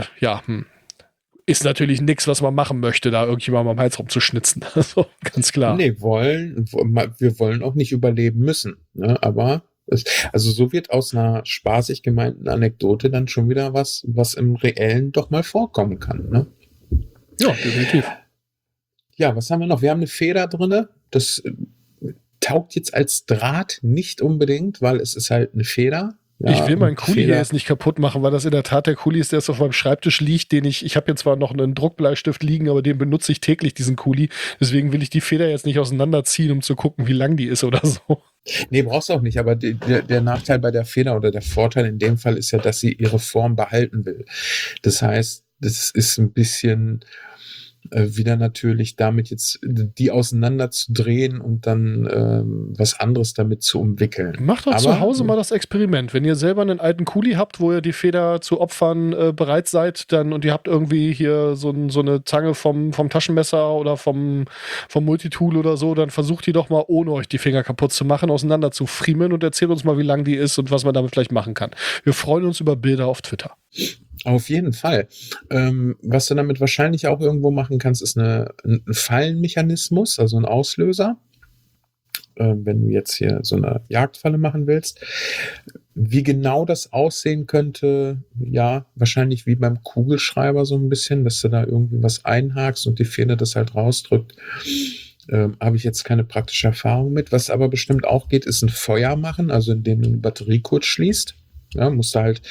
ist natürlich nichts, was man machen möchte, da irgendjemand am Hals rumzuschnitzen. Also, ganz klar. Nee, wir wollen auch nicht überleben müssen. Ne? Aber also so wird aus einer spaßig gemeinten Anekdote dann schon wieder was im Reellen doch mal vorkommen kann. Ne? Ja, definitiv. Ja, was haben wir noch? Wir haben eine Feder drinne. Das taugt jetzt als Draht nicht unbedingt, weil es ist halt eine Feder. Ja, ich will meinen Kuli hier jetzt nicht kaputt machen, weil das in der Tat der Kuli ist, der jetzt auf meinem Schreibtisch liegt, den ich habe jetzt zwar noch einen Druckbleistift liegen, aber den benutze ich täglich, diesen Kuli. Deswegen will ich die Feder jetzt nicht auseinanderziehen, um zu gucken, wie lang die ist oder so. Nee, brauchst du auch nicht, aber der Nachteil bei der Feder oder der Vorteil in dem Fall ist ja, dass sie ihre Form behalten will. Das heißt, das ist ein bisschen wieder natürlich damit jetzt die auseinander zu drehen und dann was anderes damit zu umwickeln. Macht doch zu Hause mal das Experiment. Wenn ihr selber einen alten Kuli habt, wo ihr die Feder zu opfern bereit seid, dann und ihr habt irgendwie hier so eine Zange vom Taschenmesser oder vom Multitool oder so, dann versucht die doch mal, ohne euch die Finger kaputt zu machen, auseinander zu friemeln und erzählt uns mal, wie lang die ist und was man damit vielleicht machen kann. Wir freuen uns über Bilder auf Twitter. Auf jeden Fall. Was du damit wahrscheinlich auch irgendwo machen kannst, ist ein Fallenmechanismus, also ein Auslöser. Wenn du jetzt hier so eine Jagdfalle machen willst. Wie genau das aussehen könnte, ja, wahrscheinlich wie beim Kugelschreiber so ein bisschen, dass du da irgendwie was einhakst und die Feder das halt rausdrückt. Habe ich jetzt keine praktische Erfahrung mit. Was aber bestimmt auch geht, ist ein Feuer machen, also indem du eine Batterie kurz schließt. Ja, musst du halt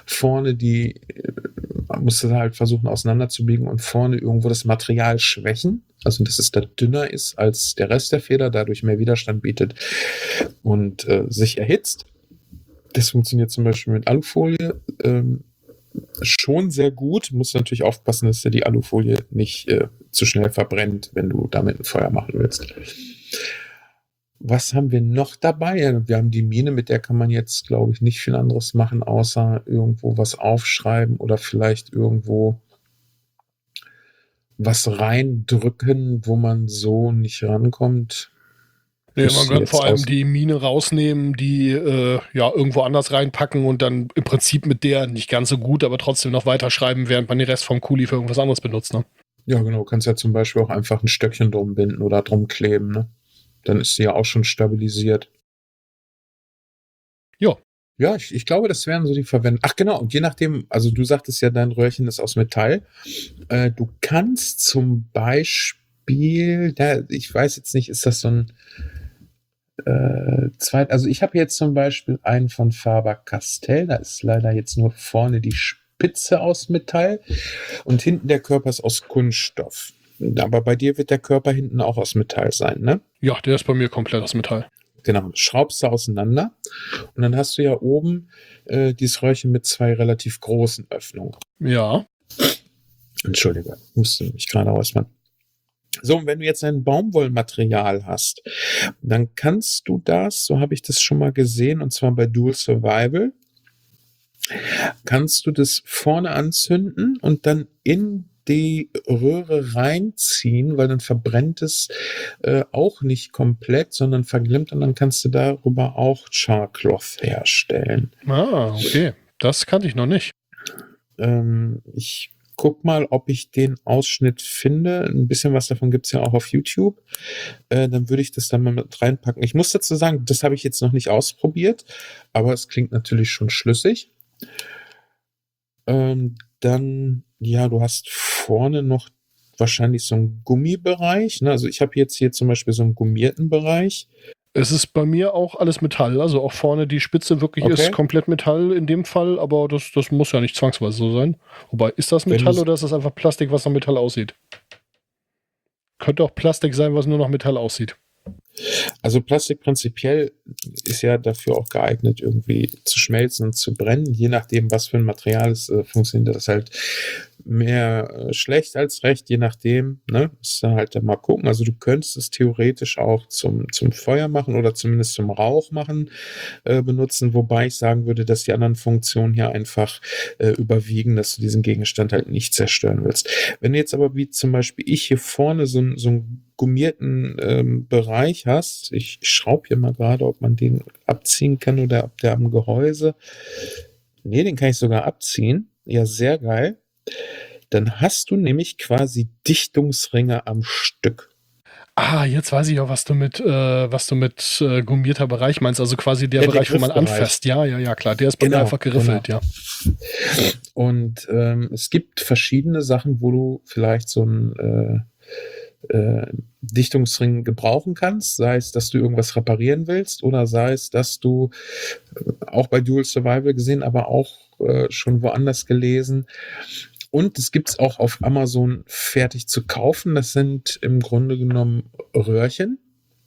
versuchen auseinanderzubiegen und vorne irgendwo das Material schwächen, also dass es da dünner ist als der Rest der Feder, dadurch mehr Widerstand bietet und sich erhitzt. Das funktioniert zum Beispiel mit Alufolie schon sehr gut. Musst natürlich aufpassen, dass dir die Alufolie nicht zu schnell verbrennt, wenn du damit ein Feuer machen willst. Was haben wir noch dabei? Wir haben die Mine, mit der kann man jetzt, glaube ich, nicht viel anderes machen, außer irgendwo was aufschreiben oder vielleicht irgendwo was reindrücken, wo man so nicht rankommt. Nee, man kann vor allem die Mine rausnehmen, die irgendwo anders reinpacken und dann im Prinzip mit der nicht ganz so gut, aber trotzdem noch weiterschreiben, während man den Rest vom Kuli für irgendwas anderes benutzt. Ne? Ja, genau. Du kannst ja zum Beispiel auch einfach ein Stöckchen drum binden oder drum kleben, ne? Dann ist sie ja auch schon stabilisiert. Ja. Ja, ich glaube, das wären so die Verwendungen. Ach genau, und je nachdem, also du sagtest ja, dein Röhrchen ist aus Metall. Du kannst zum Beispiel, ich weiß jetzt nicht, ist das so ein also ich habe jetzt zum Beispiel einen von Faber-Castell, da ist leider jetzt nur vorne die Spitze aus Metall und hinten der Körper ist aus Kunststoff. Aber bei dir wird der Körper hinten auch aus Metall sein, ne? Ja, der ist bei mir komplett aus Metall. Genau, schraubst du auseinander und dann hast du ja oben dieses Röhrchen mit 2 relativ großen Öffnungen. Ja. Entschuldige, musste mich gerade räuspern. So, und wenn du jetzt ein Baumwollmaterial hast, dann kannst du das, so habe ich das schon mal gesehen, und zwar bei Dual Survival, kannst du das vorne anzünden und dann in die Röhre reinziehen, weil dann verbrennt es auch nicht komplett, sondern verglimmt und dann kannst du darüber auch Charcloth herstellen. Ah, okay. Das kannte ich noch nicht. Ich guck mal, ob ich den Ausschnitt finde. Ein bisschen was davon gibt's ja auch auf YouTube. Dann würde ich das dann mal mit reinpacken. Ich muss dazu sagen, das habe ich jetzt noch nicht ausprobiert, aber es klingt natürlich schon schlüssig. Dann, ja, du hast vorne noch wahrscheinlich so einen Gummibereich. Ne? Also ich habe jetzt hier zum Beispiel so einen gummierten Bereich. Es ist bei mir auch alles Metall, also auch vorne die Spitze wirklich ist Okay. komplett Metall in dem Fall, aber das muss ja nicht zwangsweise so sein. Wobei, ist das Wenn Metall du, oder ist das einfach Plastik, was nach Metall aussieht? Könnte auch Plastik sein, was nur nach Metall aussieht. also Plastik prinzipiell ist ja dafür auch geeignet, irgendwie zu schmelzen und zu brennen. Je nachdem, was für ein Material es funktioniert das halt mehr schlecht als recht, je nachdem, ne? Muss dann halt dann mal gucken. Also du könntest es theoretisch auch zum Feuer machen oder zumindest zum Rauch machen, benutzen, wobei ich sagen würde, dass die anderen Funktionen hier einfach überwiegen, dass du diesen Gegenstand halt nicht zerstören willst. Wenn du jetzt aber wie zum Beispiel ich hier vorne so einen gummierten Bereich hast, ich schraube hier mal gerade, ob man den abziehen kann oder ob der am Gehäuse. Nee, den kann ich sogar abziehen. Ja, sehr geil. Dann hast du nämlich quasi Dichtungsringe am Stück. Ah, jetzt weiß ich auch, was du mit gummierter Bereich meinst. Also quasi der Ja, der Bereich, wo man Griffbereich. anfasst. Ja, klar. Der ist bei mir Genau, einfach geriffelt, genau. ja. Und es gibt verschiedene Sachen, wo du vielleicht so einen Dichtungsring gebrauchen kannst, sei es, dass du irgendwas reparieren willst oder sei es, dass du auch bei Dual Survival gesehen, aber auch schon woanders gelesen. Und es gibt es auch auf Amazon fertig zu kaufen. Das sind im Grunde genommen Röhrchen,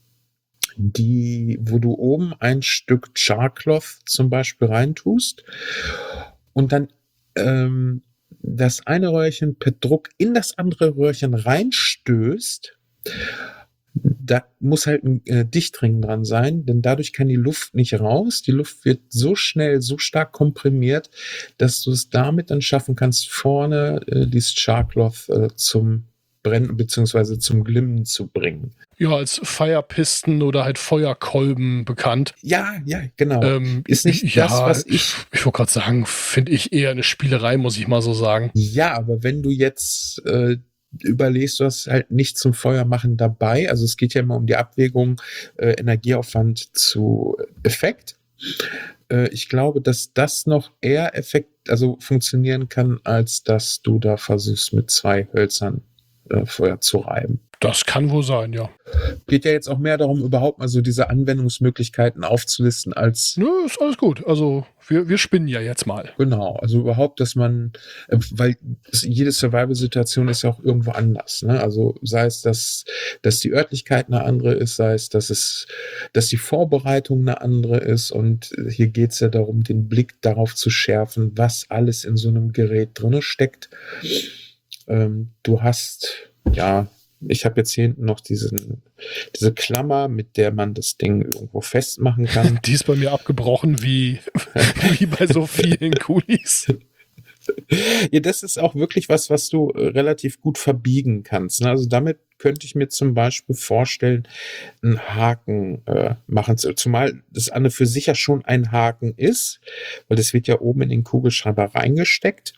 wo du oben ein Stück Charcloth zum Beispiel reintust und dann das eine Röhrchen per Druck in das andere Röhrchen reinstößt. Da muss halt ein Dichtring dran sein, denn dadurch kann die Luft nicht raus. Die Luft wird so schnell, so stark komprimiert, dass du es damit dann schaffen kannst, vorne dieses Charcloth zum Brennen bzw. zum Glimmen zu bringen. Ja, als Firepisten oder halt Feuerkolben bekannt. Ja, genau. Ist nicht ja, das, was ich wollte gerade sagen, finde ich eher eine Spielerei, muss ich mal so sagen. Ja, aber wenn du jetzt überlegst, du hast halt nicht zum Feuermachen dabei, also es geht ja immer um die Abwägung Energieaufwand zu Effekt. Ich glaube, dass das noch eher funktionieren kann, als dass du da versuchst, mit 2 Hölzern Feuer zu reiben. Das kann wohl sein, ja. Geht ja jetzt auch mehr darum, überhaupt mal so diese Anwendungsmöglichkeiten aufzulisten als. Nö, ist alles gut. Also wir spinnen ja jetzt mal. Genau, also überhaupt, dass man, weil jede Survival-Situation ist ja auch irgendwo anders. Ne? Also sei es, dass die Örtlichkeit eine andere ist, sei es, dass die Vorbereitung eine andere ist. Und hier geht es ja darum, den Blick darauf zu schärfen, was alles in so einem Gerät drin steckt. Du hast, ja, ich habe jetzt hier hinten noch diese Klammer, mit der man das Ding irgendwo festmachen kann. Die ist bei mir abgebrochen, wie bei so vielen Kulis. Ja, das ist auch wirklich was du relativ gut verbiegen kannst. Ne? Also damit könnte ich mir zum Beispiel vorstellen, einen Haken machen zu. Zumal das an und für sich ja schon ein Haken ist, weil das wird ja oben in den Kugelschreiber reingesteckt.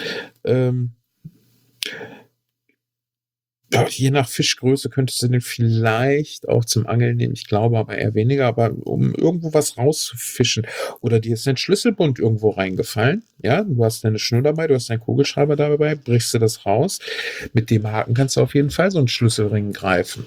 Je nach Fischgröße könntest du den vielleicht auch zum Angeln nehmen. Ich glaube aber eher weniger. Aber um irgendwo was rauszufischen oder dir ist ein Schlüsselbund irgendwo reingefallen. Ja, du hast deine Schnur dabei, du hast deinen Kugelschreiber dabei, brichst du das raus. Mit dem Haken kannst du auf jeden Fall so einen Schlüsselring greifen.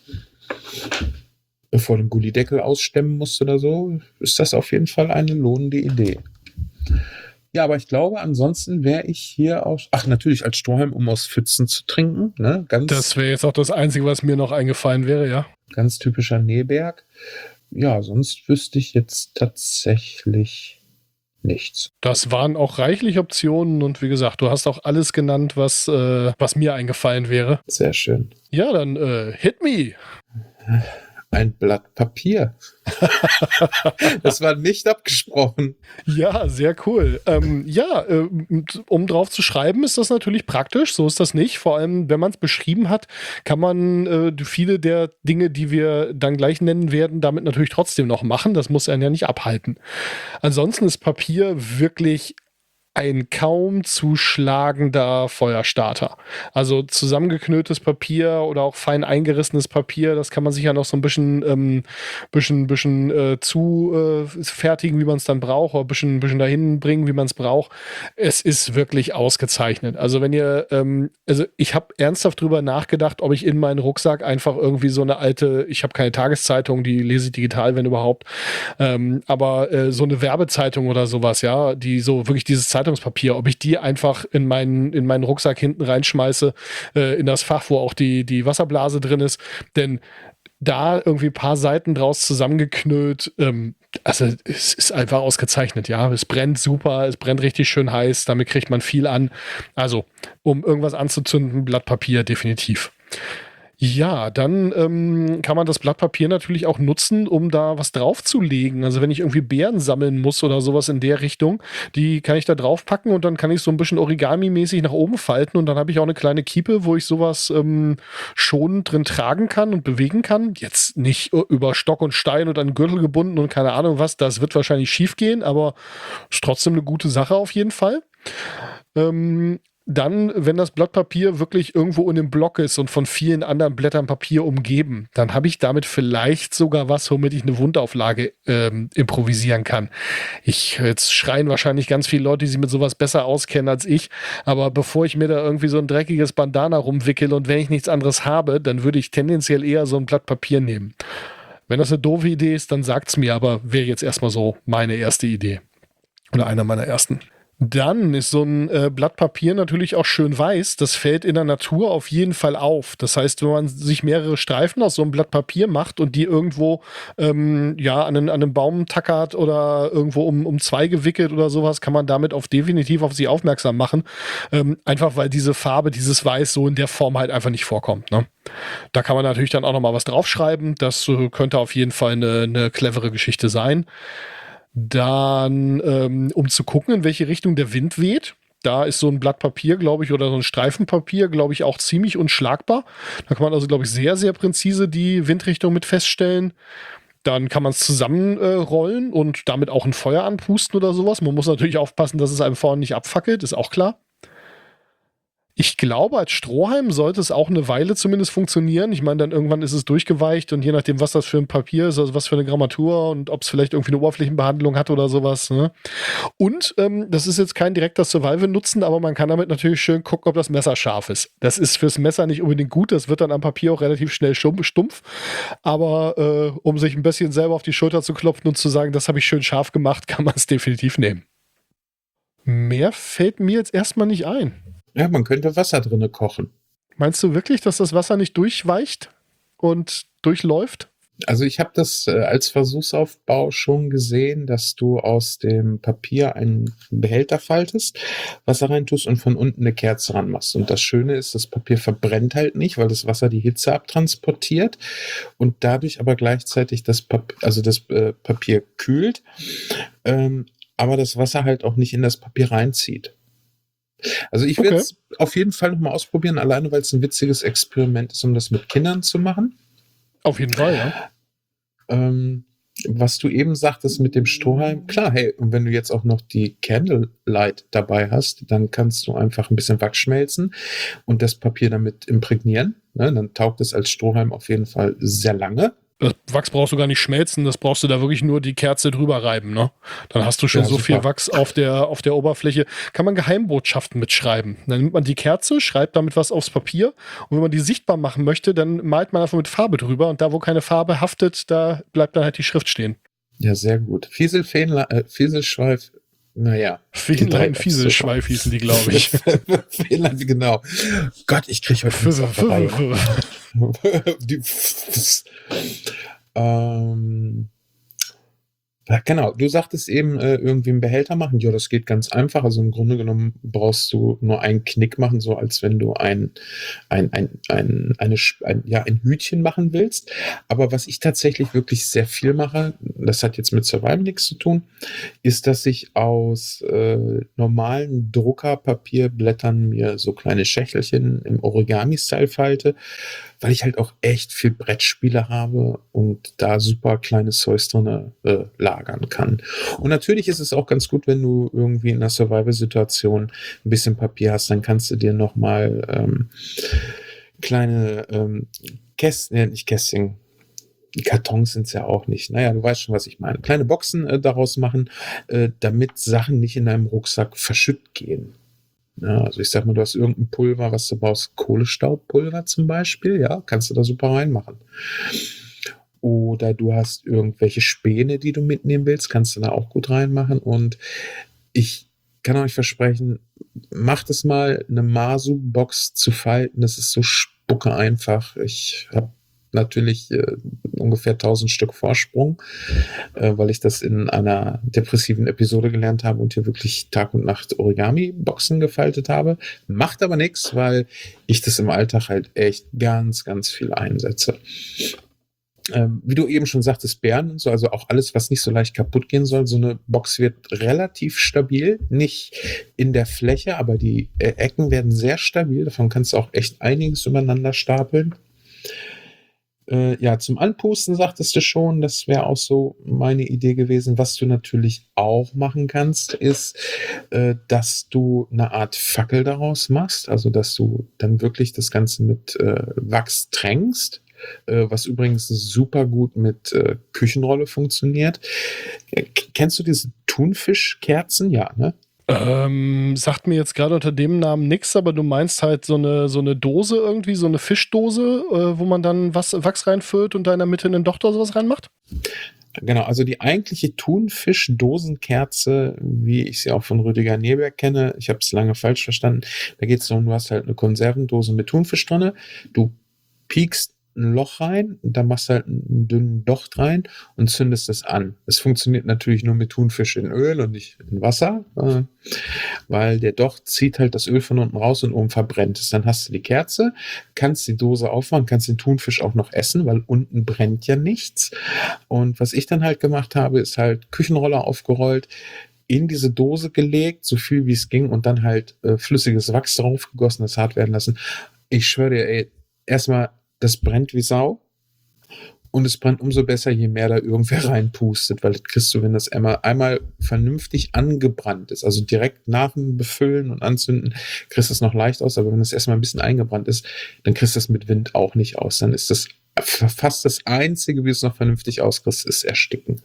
Bevor du den Gullideckel ausstemmen musst oder so, ist das auf jeden Fall eine lohnende Idee. Ja, aber ich glaube, ansonsten wäre ich hier auch, natürlich als Strohhalm, um aus Pfützen zu trinken. Ne? Das wäre jetzt auch das Einzige, was mir noch eingefallen wäre, ja. Ganz typischer Nähberg. Ja, sonst wüsste ich jetzt tatsächlich nichts. Das waren auch reichlich Optionen und wie gesagt, du hast auch alles genannt, was mir eingefallen wäre. Sehr schön. Ja, dann hit me. Ein Blatt Papier. Das war nicht abgesprochen. Ja, sehr cool. Um drauf zu schreiben, ist das natürlich praktisch. So ist das nicht. Vor allem, wenn man es beschrieben hat, kann man viele der Dinge, die wir dann gleich nennen werden, damit natürlich trotzdem noch machen. Das muss einen ja nicht abhalten. Ansonsten ist Papier wirklich ein kaum zu schlagender Feuerstarter. Also zusammengeknülltes Papier oder auch fein eingerissenes Papier, das kann man sich ja noch so ein bisschen fertigen, wie man es dann braucht, oder ein bisschen dahin bringen, wie man es braucht. Es ist wirklich ausgezeichnet. Also wenn ihr, also ich habe ernsthaft drüber nachgedacht, ob ich in meinen Rucksack einfach irgendwie so eine alte, ich habe keine Tageszeitung, die lese ich digital, wenn überhaupt, aber so eine Werbezeitung oder sowas, ja, die so wirklich dieses Zeitungspapier, ob ich die einfach in meinen Rucksack hinten reinschmeiße, in das Fach, wo auch die Wasserblase drin ist, denn da irgendwie ein paar Seiten draus zusammengeknüllt, also es ist einfach ausgezeichnet, ja. Es brennt super, es brennt richtig schön heiß, damit kriegt man viel an. Also, um irgendwas anzuzünden, Blatt Papier definitiv. Ja, dann kann man das Blatt Papier natürlich auch nutzen, um da was draufzulegen. Also wenn ich irgendwie Beeren sammeln muss oder sowas in der Richtung, die kann ich da draufpacken und dann kann ich so ein bisschen Origami-mäßig nach oben falten und dann habe ich auch eine kleine Kiepe, wo ich sowas schon drin tragen kann und bewegen kann. Jetzt nicht über Stock und Stein und an den Gürtel gebunden und keine Ahnung was, das wird wahrscheinlich schief gehen, aber ist trotzdem eine gute Sache auf jeden Fall. Dann, wenn das Blatt Papier wirklich irgendwo in dem Block ist und von vielen anderen Blättern Papier umgeben, dann habe ich damit vielleicht sogar was, womit ich eine Wundauflage improvisieren kann. Jetzt schreien wahrscheinlich ganz viele Leute, die sich mit sowas besser auskennen als ich, aber bevor ich mir da irgendwie so ein dreckiges Bandana rumwickel und wenn ich nichts anderes habe, dann würde ich tendenziell eher so ein Blatt Papier nehmen. Wenn das eine doofe Idee ist, dann sagt's mir, aber wäre jetzt erstmal so meine erste Idee. Oder einer meiner ersten. Dann ist so ein Blatt Papier natürlich auch schön weiß. Das fällt in der Natur auf jeden Fall auf. Das heißt, wenn man sich mehrere Streifen aus so einem Blatt Papier macht und die irgendwo ja, an einen Baum tackert oder irgendwo um Zweige wickelt oder sowas, kann man damit definitiv auf sie aufmerksam machen. Einfach weil diese Farbe, dieses Weiß so in der Form halt einfach nicht vorkommt. Ne? Da kann man natürlich dann auch noch mal was draufschreiben. Das könnte auf jeden Fall eine clevere Geschichte sein. Dann, um zu gucken, in welche Richtung der Wind weht. Da ist so ein Blatt Papier, glaube ich, oder so ein Streifen Papier, glaube ich, auch ziemlich unschlagbar. Da kann man also, glaube ich, sehr, sehr präzise die Windrichtung mit feststellen. Dann kann man es zusammenrollen und damit auch ein Feuer anpusten oder sowas. Man muss natürlich aufpassen, dass es einem vorne nicht abfackelt, ist auch klar. Ich glaube, als Strohhalm sollte es auch eine Weile zumindest funktionieren. Ich meine, dann irgendwann ist es durchgeweicht und je nachdem, was das für ein Papier ist, also was für eine Grammatur und ob es vielleicht irgendwie eine Oberflächenbehandlung hat oder sowas. Ne? Und das ist jetzt kein direkter Survival-Nutzen, aber man kann damit natürlich schön gucken, ob das Messer scharf ist. Das ist fürs Messer nicht unbedingt gut, das wird dann am Papier auch relativ schnell stumpf. Aber um sich ein bisschen selber auf die Schulter zu klopfen und zu sagen, das habe ich schön scharf gemacht, kann man es definitiv nehmen. Mehr fällt mir jetzt erstmal nicht ein. Ja, man könnte Wasser drinne kochen. Meinst du wirklich, dass das Wasser nicht durchweicht und durchläuft? Also ich habe das als Versuchsaufbau schon gesehen, dass du aus dem Papier einen Behälter faltest, Wasser reintust und von unten eine Kerze ranmachst. Und das Schöne ist, das Papier verbrennt halt nicht, weil das Wasser die Hitze abtransportiert und dadurch aber gleichzeitig das Papier kühlt, aber das Wasser halt auch nicht in das Papier reinzieht. Also ich werde es auf jeden Fall nochmal ausprobieren, alleine weil es ein witziges Experiment ist, um das mit Kindern zu machen. Auf jeden Fall, ja. Was du eben sagtest mit dem Strohhalm, klar, hey, und wenn du jetzt auch noch die Candlelight dabei hast, dann kannst du einfach ein bisschen Wachs schmelzen und das Papier damit imprägnieren. Ne? Dann taugt es als Strohhalm auf jeden Fall sehr lange. Das Wachs brauchst du gar nicht schmelzen, das brauchst du da wirklich nur die Kerze drüber reiben, ne? Dann hast du schon so viel Wachs auf der Oberfläche. Kann man Geheimbotschaften mitschreiben. Dann nimmt man die Kerze, schreibt damit was aufs Papier und wenn man die sichtbar machen möchte, dann malt man einfach mit Farbe drüber und da, wo keine Farbe haftet, da bleibt dann halt die Schrift stehen. Ja, sehr gut. Fieselschweif, naja. Fähnlein, Fieselschweif hießen die, glaube ich. Fähnlein, genau. Gott, ich kriege heute genau, du sagtest eben, irgendwie einen Behälter machen. Ja, das geht ganz einfach. Also im Grunde genommen brauchst du nur einen Knick machen, so als wenn du ein Hütchen machen willst. Aber was ich tatsächlich wirklich sehr viel mache, das hat jetzt mit Survival nichts zu tun, ist, dass ich aus normalen Druckerpapierblättern mir so kleine Schächtelchen im Origami-Style falte, weil ich halt auch echt viel Brettspiele habe und da super kleine Zeus drin lagern kann. Und natürlich ist es auch ganz gut, wenn du irgendwie in einer Survival-Situation ein bisschen Papier hast, dann kannst du dir nochmal kleine Kästchen, nicht Kästchen, die Kartons sind es ja auch nicht. Naja, du weißt schon, was ich meine. Kleine Boxen daraus machen, damit Sachen nicht in deinem Rucksack verschütt gehen. Ja, also ich sag mal, du hast irgendein Pulver, was du brauchst, Kohlestaubbpulver zum Beispiel, ja, kannst du da super reinmachen. Oder du hast irgendwelche Späne, die du mitnehmen willst, kannst du da auch gut reinmachen. Und ich kann euch versprechen, macht es mal, eine Masu-Box zu falten, das ist so spucke einfach. Ich habe natürlich ungefähr 1000 Stück Vorsprung, weil ich das in einer depressiven Episode gelernt habe und hier wirklich Tag und Nacht Origami-Boxen gefaltet habe. Macht aber nichts, weil ich das im Alltag halt echt ganz, ganz viel einsetze. Wie du eben schon sagtest, Bären und so, also auch alles, was nicht so leicht kaputt gehen soll. So eine Box wird relativ stabil, nicht in der Fläche, aber die Ecken werden sehr stabil. Davon kannst du auch echt einiges übereinander stapeln. Ja, zum Anpusten sagtest du schon, das wäre auch so meine Idee gewesen. Was du natürlich auch machen kannst, ist, dass du eine Art Fackel daraus machst, also dass du dann wirklich das Ganze mit Wachs tränkst, was übrigens super gut mit Küchenrolle funktioniert. Kennst du diese Thunfischkerzen? Ja, ne? Sagt mir jetzt gerade unter dem Namen nichts, aber du meinst halt so eine Dose irgendwie, so eine Fischdose, wo man dann Wachs reinfüllt und da in der Mitte einen Docht oder sowas reinmacht? Genau, also die eigentliche Thunfisch-Dosenkerze, wie ich sie auch von Rüdiger Neberg kenne, ich habe es lange falsch verstanden, da geht es darum, du hast halt eine Konservendose mit Thunfisch drin, du piekst ein Loch rein, da machst du halt einen dünnen Docht rein und zündest es an. Es funktioniert natürlich nur mit Thunfisch in Öl und nicht in Wasser, weil der Docht zieht halt das Öl von unten raus und oben verbrennt es. Dann hast du die Kerze, kannst die Dose aufmachen, kannst den Thunfisch auch noch essen, weil unten brennt ja nichts. Und was ich dann halt gemacht habe, ist halt Küchenroller aufgerollt, in diese Dose gelegt, so viel wie es ging und dann halt flüssiges Wachs drauf gegossen, das hart werden lassen. Ich schwöre dir, ey, erstmal das brennt wie Sau und es brennt umso besser, je mehr da irgendwer reinpustet, weil das kriegst du, wenn das einmal vernünftig angebrannt ist, also direkt nach dem Befüllen und Anzünden, kriegst du es noch leicht aus, aber wenn es erstmal ein bisschen eingebrannt ist, dann kriegst du es mit Wind auch nicht aus. Dann ist das fast das Einzige, wie du es noch vernünftig auskriegst, ist Ersticken.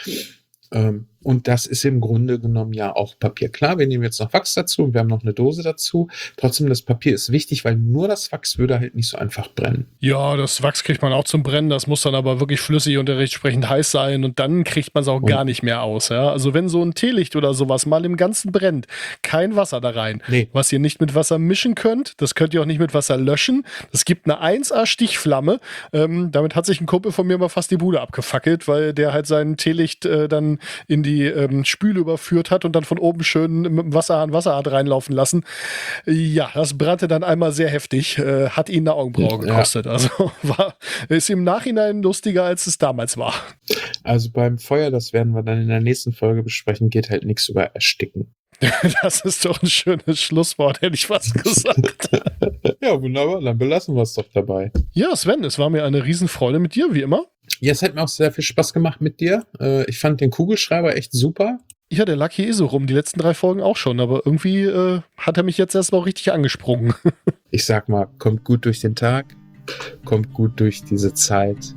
Und das ist im Grunde genommen ja auch Papier. Klar, wir nehmen jetzt noch Wachs dazu und wir haben noch eine Dose dazu. Trotzdem, das Papier ist wichtig, weil nur das Wachs würde halt nicht so einfach brennen. Ja, das Wachs kriegt man auch zum Brennen. Das muss dann aber wirklich flüssig und entsprechend heiß sein und dann kriegt man es auch gar nicht mehr aus. Ja? Also wenn so ein Teelicht oder sowas mal im Ganzen brennt, kein Wasser da rein. Nee. Was ihr nicht mit Wasser mischen könnt, das könnt ihr auch nicht mit Wasser löschen. Das gibt eine 1A-Stichflamme. Damit hat sich ein Kumpel von mir mal fast die Bude abgefackelt, weil der halt sein Teelicht dann in die Spüle überführt hat und dann von oben schön mit dem Wasserhahn reinlaufen lassen. Ja, das brannte dann einmal sehr heftig, hat ihn eine Augenbraue gekostet. Ja. Also ist im Nachhinein lustiger, als es damals war. Also beim Feuer, das werden wir dann in der nächsten Folge besprechen, geht halt nichts über Ersticken. Das ist doch ein schönes Schlusswort, hätte ich fast gesagt. Ja, wunderbar, dann belassen wir es doch dabei. Ja, Sven, es war mir eine Riesenfreude mit dir, wie immer. Ja, es hat mir auch sehr viel Spaß gemacht mit dir. Ich fand den Kugelschreiber echt super. Ja, der lag hier so rum, die letzten 3 Folgen auch schon, aber irgendwie hat er mich jetzt erst mal richtig angesprungen. Ich sag mal, kommt gut durch den Tag, kommt gut durch diese Zeit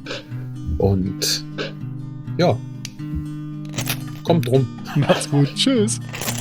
und ja, kommt rum. Macht's gut, tschüss.